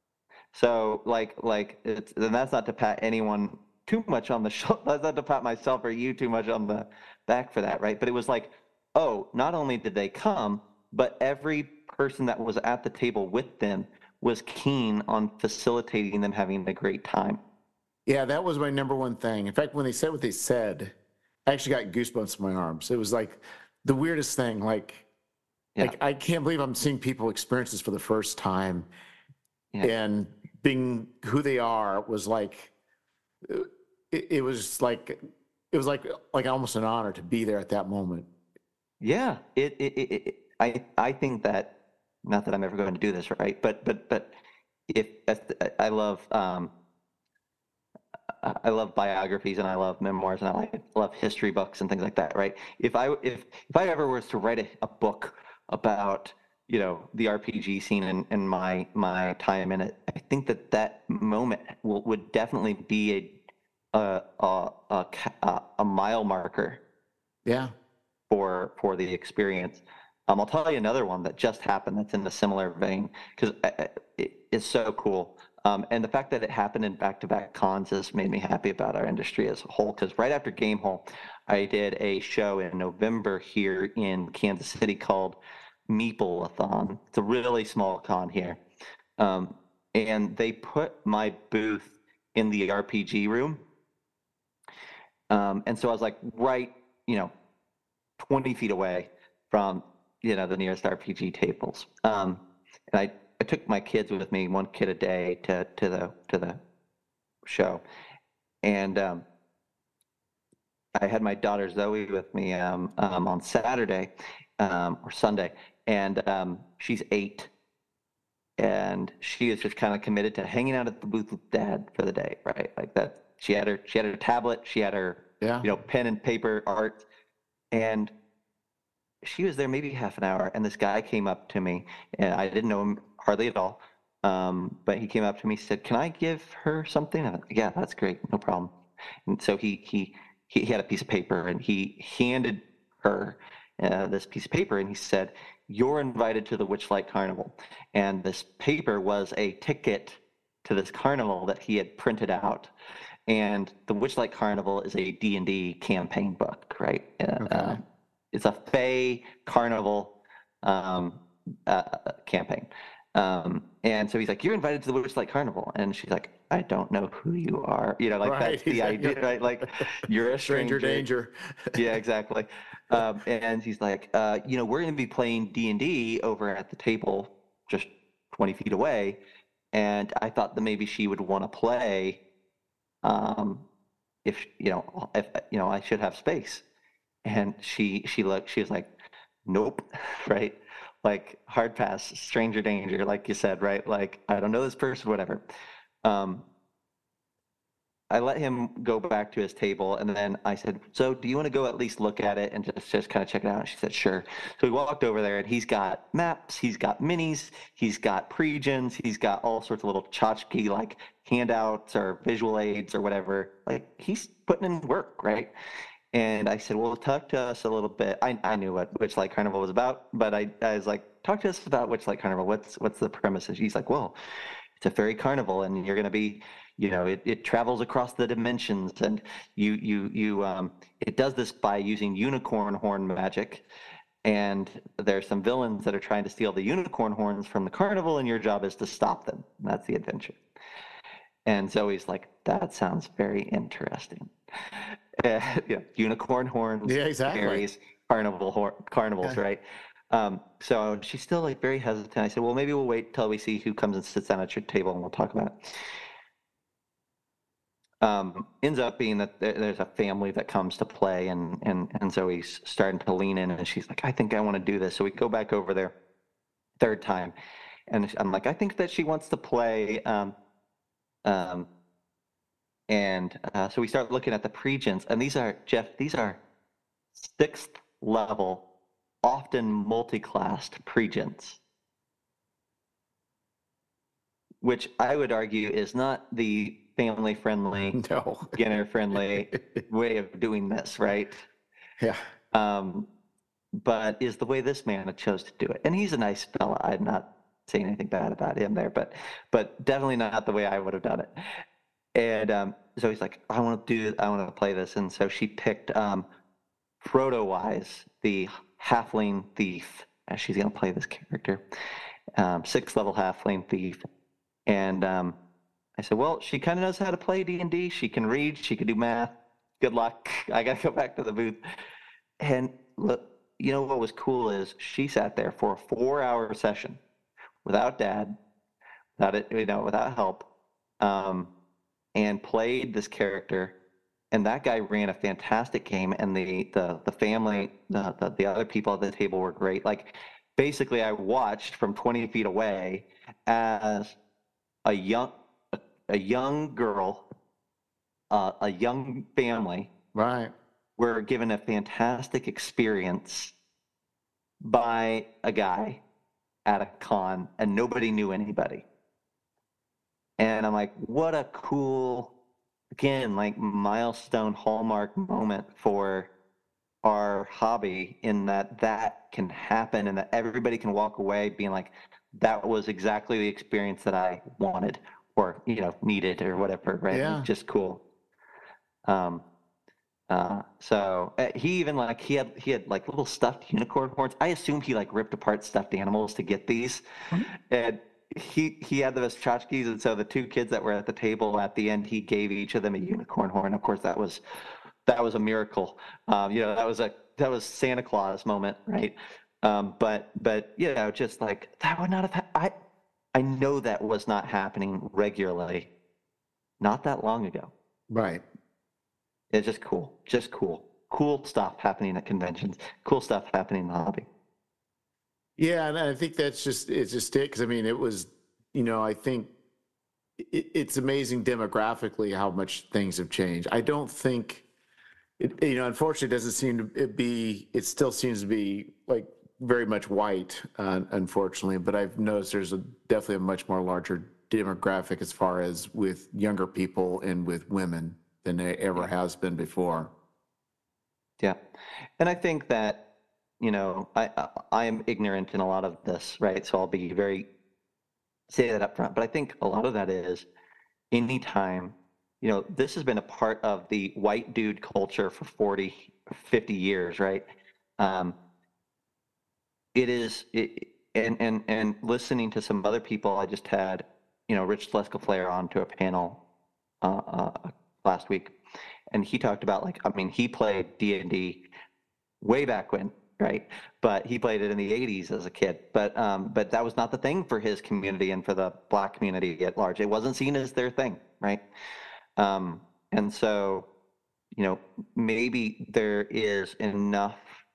So like like it's and that's not to pat anyone too much on the shoulder. That's not to pat myself or you too much on the back for that, right? But it was like, oh, not only did they come, but every person that was at the table with them was keen on facilitating them having a great time. Yeah, that was my number one thing. In fact, when they said what they said, I actually got goosebumps in my arms. It was like the weirdest thing. Like, Yeah, like I can't believe I'm seeing people experience this for the first time, yeah, and being who they are was like, it, it was like, it was like like almost an honor to be there at that moment. yeah. It, it, it, it I I think that, not that I'm ever going to do this, right? But but but if I love um I love biographies and I love memoirs and I like, love history books and things like that, right? If I if if I ever was to write a, a book about, you know, the R P G scene and, and my my time in it, I think that that moment will, would definitely be a a a, a, a a mile marker Yeah. for for the experience. Um, I'll tell you another one that just happened that's in a similar vein because it, it's so cool. Um, and the fact that it happened in back-to-back cons has made me happy about our industry as a whole. Because right after Gamehole, I did a show in November here in Kansas City called Meeple-a-thon. It's a really small con here. Um, and they put my booth in the R P G room. Um, and so I was like right, you know, twenty feet away from, you know, the nearest R P G tables. Um, and I, I took my kids with me, one kid a day to, to the, to the show. And, um, I had my daughter Zoe with me, um, um, on Saturday, um, or Sunday, and, um, she's eight. And she is just kind of committed to hanging out at the booth with dad for the day, right? Like that. She had her, she had her tablet, she had her, Yeah. you know, pen and paper art, and she was there maybe half an hour. And this guy came up to me, and I didn't know him hardly at all, um, but he came up to me, said, "Can I give her something?" And I, yeah, that's great, no problem. And so he he he had a piece of paper, and he handed her uh, this piece of paper, and he said, "You're invited to the Witchlight Carnival." And this paper was a ticket to this carnival that he had printed out. And the Witchlight Carnival is a D and D campaign book, right? Uh, Okay. um, it's a Fey carnival um, uh, campaign. Um, and so he's like, "You're invited to the Witchlight Carnival." And she's like, "I don't know who you are." You know, like Right. that's the idea, right? Like, you're a stranger. Stranger danger. Yeah, exactly. Um, and he's like, uh, you know, "We're going to be playing D and D over at the table just twenty feet away." And I thought that maybe she would want to play, um, if, you know, if, you know, I should have space. And she, she looked, she was like, "Nope." Right? Like, hard pass, stranger danger, like you said, right? Like, I don't know this person, whatever. Um, I let him go back to his table, and then I said, "So do you want to go at least look at it and just, just kind of check it out?" And she said, "Sure." So we walked over there, and he's got maps, he's got minis, he's got pre-gens, he's got all sorts of little tchotchke like handouts or visual aids or whatever. Like, he's putting in work, right? And I said, "Well, talk to us a little bit." I, I knew what Witchlight Carnival was about, but I, I was like, "Talk to us about Witchlight Carnival. What's what's the premise?" And she's like, "Well, it's a fairy carnival, and you're going to be, you know, it, it travels across the dimensions, and you you you um, it does this by using unicorn horn magic, and there's some villains that are trying to steal the unicorn horns from the carnival, and your job is to stop them. That's the adventure." And Zoe's like, "That sounds very interesting." Uh, yeah, unicorn horns, Yeah, exactly. fairies, carnival hor- carnivals, Yeah. right? Um, so she's still like very hesitant. I said, "Well, maybe we'll wait till we see who comes and sits down at your table, and we'll talk about it." Um, ends up being that there- there's a family that comes to play, and and and Zoe's starting to lean in, and she's like, "I think I want to do this." So we go back over there, third time, and I'm like, "I think that she wants to play." Um, um, and uh, so we start looking at the pre-gens, and these are, Jeff, these are sixth level, often multi-classed pre-gens, which I would argue is not the family-friendly, No. beginner-friendly way of doing this, right? Yeah. Um, but is the way this man chose to do it. And he's a nice fella. I'm not saying anything bad about him there, but but definitely not the way I would have done it. And um, so he's like, "I want to do, I want to play this." And so she picked um, Frodo Wise, the halfling thief, as she's going to play this character, um, sixth level halfling thief. And um, I said, "Well, she kind of knows how to play D and D. She can read, she can do math. Good luck. I got to go back to the booth." And look, you know what was cool is she sat there for a four-hour session without dad, without it, you know, without help, um, and played this character. And that guy ran a fantastic game, and the the the family, the the, the other people at the table were great. Like, basically, I watched from twenty feet away as a young a, a young girl, uh, a young family Right. were given a fantastic experience by a guy at a con, and nobody knew anybody. And I'm like, what a cool, again, like milestone hallmark moment for our hobby, in that that can happen and that everybody can walk away being like, that was exactly the experience that I wanted, or you know needed or whatever, right? Like Yeah. just cool. Um, uh, so uh, he even like he had he had like little stuffed unicorn horns. I assumed he like ripped apart stuffed animals to get these, and he he had those tchotchkes, and so the two kids that were at the table at the end, he gave each of them a unicorn horn. Of course, that was that was a miracle. Um, you know, that was a that was Santa Claus moment, right? Um, but but you know, just like that would not have. Ha- I I know that was not happening regularly, not that long ago. Right. It's just cool, just cool, cool stuff happening at conventions. Cool stuff happening in the hobby. Yeah, and I think that's just it's just it because I mean it was you know I think it, it's amazing demographically how much things have changed. I don't think it you know unfortunately it doesn't seem to it be it still seems to be like very much white uh, unfortunately, but I've noticed there's a definitely a much more larger demographic as far as with younger people and with women than there ever Yeah. has been before. Yeah, and I think that you know I I, I am ignorant in a lot of this, right? So I'll be very say that up front. But I think a lot of that is anytime, you know, this has been a part of the white dude culture for forty, fifty years, right? Um, it is, it, and, and, and listening to some other people, I just had, you know, Rich Lescaflair on to a panel uh, uh, last week. And he talked about like, I mean, he played D and D way back when, right? But he played it in the eighties as a kid. But um, but that was not the thing for his community and for the black community at large. It wasn't seen as their thing, right? Um, and so, you know, maybe there is enough.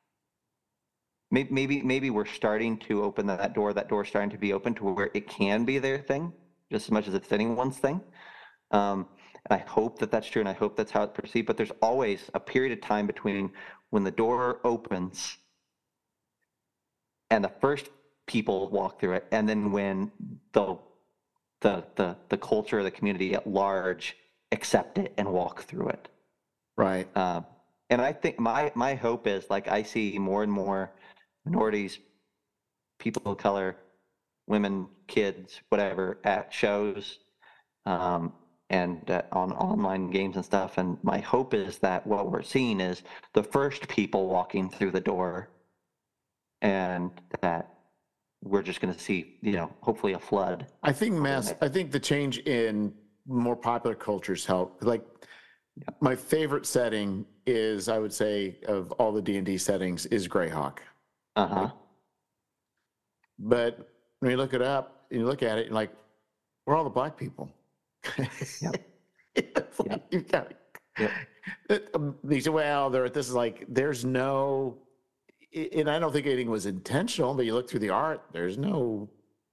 Maybe maybe maybe we're starting to open that door. That door starting to be open to where it can be their thing, just as much as it's anyone's thing. Um, and I hope that that's true, and I hope that's how it's perceived. But there's always a period of time between when the door opens and the first people walk through it, and then when the the the the culture, the community at large accept it and walk through it. Right. Um, and I think my my hope is like I see more and more minorities, people of color, women, kids, whatever, at shows um, and uh, on online games and stuff. And my hope is that what we're seeing is the first people walking through the door, and that we're just going to see, you know, hopefully a flood. I think mass. I think the change in more popular cultures help. Like my favorite setting is, I would say, of all the D and D settings, is Greyhawk. Uh huh. But when you look it up, and you look at it, you're like, we're all the black people. Yep. It's like, Yep. you've got. Yep. It, um, you say, well, there. This is like, there's no, and I don't think anything was intentional. But you look through the art, there's no,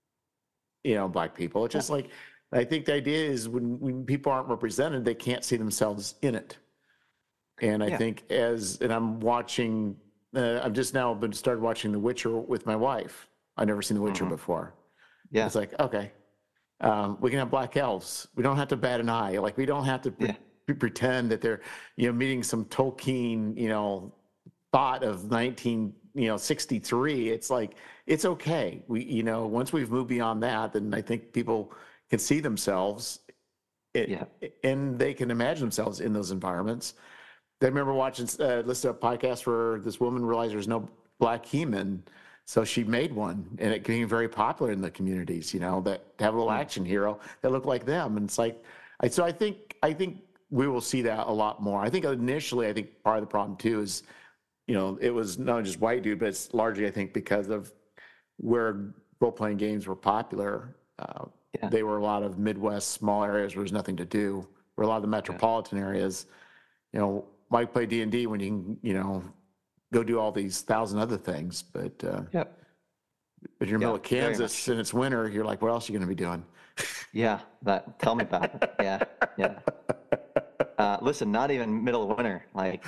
you know, black people. It's just Yeah. like, I think the idea is when when people aren't represented, they can't see themselves in it. And I Yeah. think as, and I'm watching, uh, I've just now been started watching The Witcher with my wife. I've never seen The Witcher Mhm. before. Yeah. It's like, okay, um, we can have black elves. We don't have to bat an eye. Like we don't have to pre- Yeah. pre- pretend that they're, you know, meeting some Tolkien, you know, thought of nineteen, you know, sixty-three. It's like, it's okay. We, you know, once we've moved beyond that, then I think people can see themselves it, Yeah. and they can imagine themselves in those environments. I remember watching, uh, listening to a podcast where this woman realized there's no black He-Man, so she made one, and it became very popular in the communities. You know, that to have a little Hmm. action hero that looked like them, and it's like, I, so I think I think we will see that a lot more. I think initially, I think part of the problem too is, you know, it was not just white dude, but it's largely I think because of where role playing games were popular. Uh, Yeah. they were a lot of Midwest small areas where there's nothing to do. Where a lot of the metropolitan areas, you know, why play D and D when you can, you know, go do all these thousand other things. But uh, Yep. if you're in the middle Yeah. of Very Kansas much. and it's winter, you're like, what else are you going to be doing? Yeah. That. Tell me about it. Yeah. Yeah. Uh, listen, not even middle of winter, like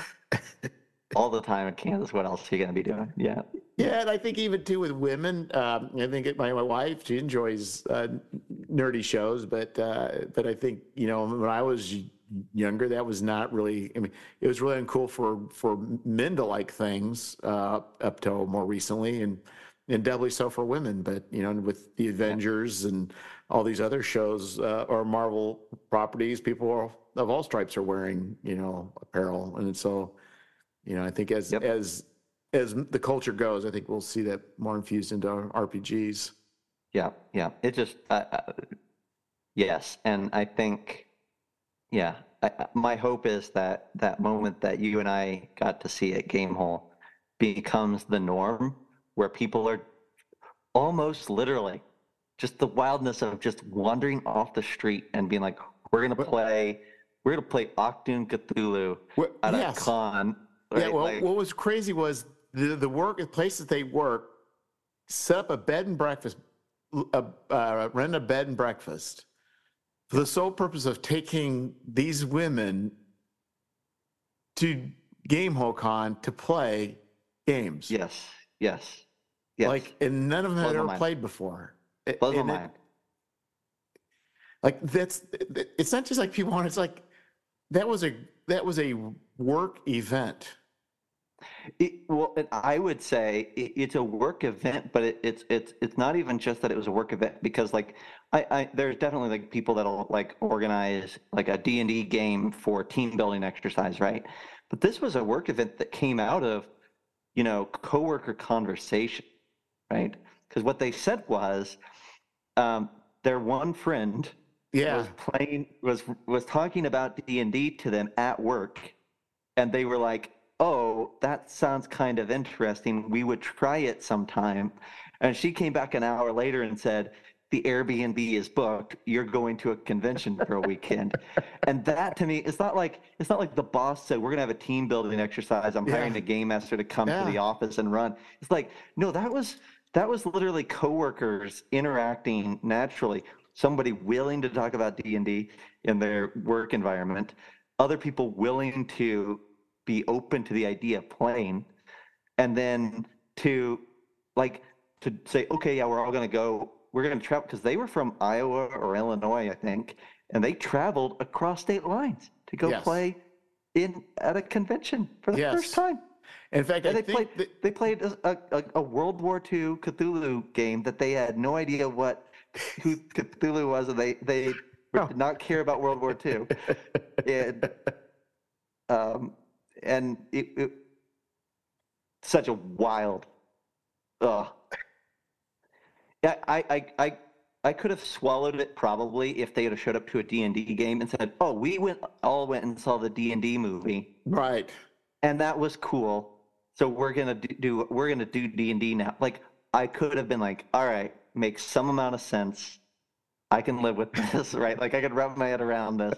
all the time in Kansas. What else are you going to be doing? Yeah. Yeah, and I think even too with women, um, I think it, my my wife she enjoys uh, nerdy shows, but uh, but I think you know when I was younger, that was not really. I mean, it was really uncool for for men to like things uh, up till more recently, and and doubly so for women. But you know, with the Avengers and all these other shows uh, or Marvel properties, people are, of all stripes are wearing, you know, apparel, and so, you know, I think as Yep. as as the culture goes, I think we'll see that more infused into R P Gs. Yeah, yeah. It just, uh, uh, yes, and I think, yeah, I, I- my hope is that that moment that you and I got to see at Gamehole becomes the norm, where people are almost literally just the wildness of just wandering off the street and being like, we're gonna What- play, we're gonna play Octoon Cthulhu What- at yes. a con. Yeah, Right? well, Like, what was crazy was the the work the places they work set up a bed and breakfast, uh, uh, rent a bed and breakfast for the sole purpose of taking these women to Gamehole Con to play games. yes, yes, yes. Like, and none of them had Blows my ever mind. played before. It- Blows my and it- mind. Like that's, it's not just like people want. It's like that was a that was a work event. It, well, and I would say it, it's a work event, but it, it's it's it's not even just that it was a work event, because like I, I there's definitely like people that'll like organize like a D and D game for team building exercise, right? But this was a work event that came out of, you know, coworker conversation, right? Because what they said was, um, their one friend Yeah, was playing was was talking about D and D to them at work, and they were like, "Oh, that sounds kind of interesting. We would try it sometime." And she came back an hour later and said, "The Airbnb is booked. You're going to a convention for a weekend." And that to me, it's not like it's not like the boss said, "We're gonna have a team building exercise. I'm hiring Yeah. a game master to come to the Yeah. office and run." It's like, no, that was that was literally coworkers interacting naturally. Somebody willing to talk about D and D in their work environment, other people willing to be open to the idea of playing, and then to like to say, okay, yeah, we're all going to go, we're going to travel, because they were from Iowa or Illinois, I think, and they traveled across state lines to go Yes. play in at a convention for the Yes. first time. in fact, And I they played think that, they played a, a, a World War Two Cthulhu game that they had no idea what who Cthulhu was, and they they Oh. did not care about World War Two. And um, and it, it such a wild. Ugh. Yeah, I, I, I, I could have swallowed it probably if they had showed up to a D and D game and said, "Oh, we went all went and saw the D and D movie, right. and that was cool. So we're gonna do, do we're gonna do D and D now." Like, I could have been like, "All right, makes some amount of sense. I can live with this," right? Like I could wrap my head around this,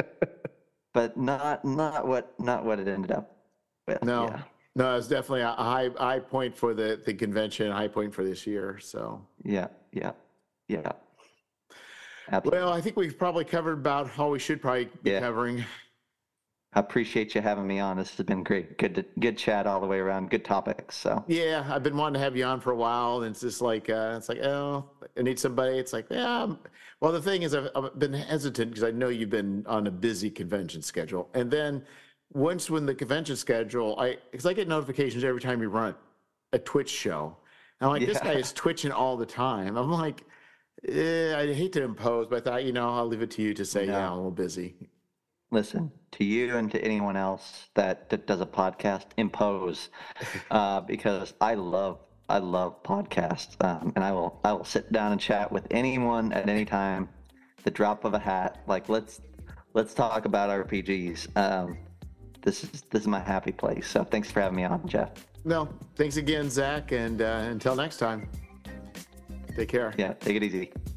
but not not what not what it ended up with. No, Yeah. no, it's definitely a high high point for the the convention, a high point for this year. So, Yeah, yeah, yeah. Absolutely. well, I think we've probably covered about all we should probably be Yeah. covering. I appreciate you having me on. This has been great. Good, to, good chat all the way around. Good topics. So Yeah, I've been wanting to have you on for a while, and it's just like uh, it's like, oh, I need somebody. It's like, yeah. I'm- Well, the thing is, I've, I've been hesitant because I know you've been on a busy convention schedule, and then once when the convention schedule, I because I get notifications every time you run a Twitch show. And I'm like, this Yeah. guy is twitching all the time. I'm like, eh, I hate to impose, but I thought, you know, I'll leave it to you to say, No. yeah, I'm a little busy. listen, to you and to anyone else that, that does a podcast, impose, uh, because I love I love podcasts, um, and I will I will sit down and chat with anyone at any time, the drop of a hat. Like let's let's talk about R P Gs. Um, this is this is my happy place. So thanks for having me on, Jeff. No, thanks again, Zach, and uh, until next time, take care. Yeah, take it easy.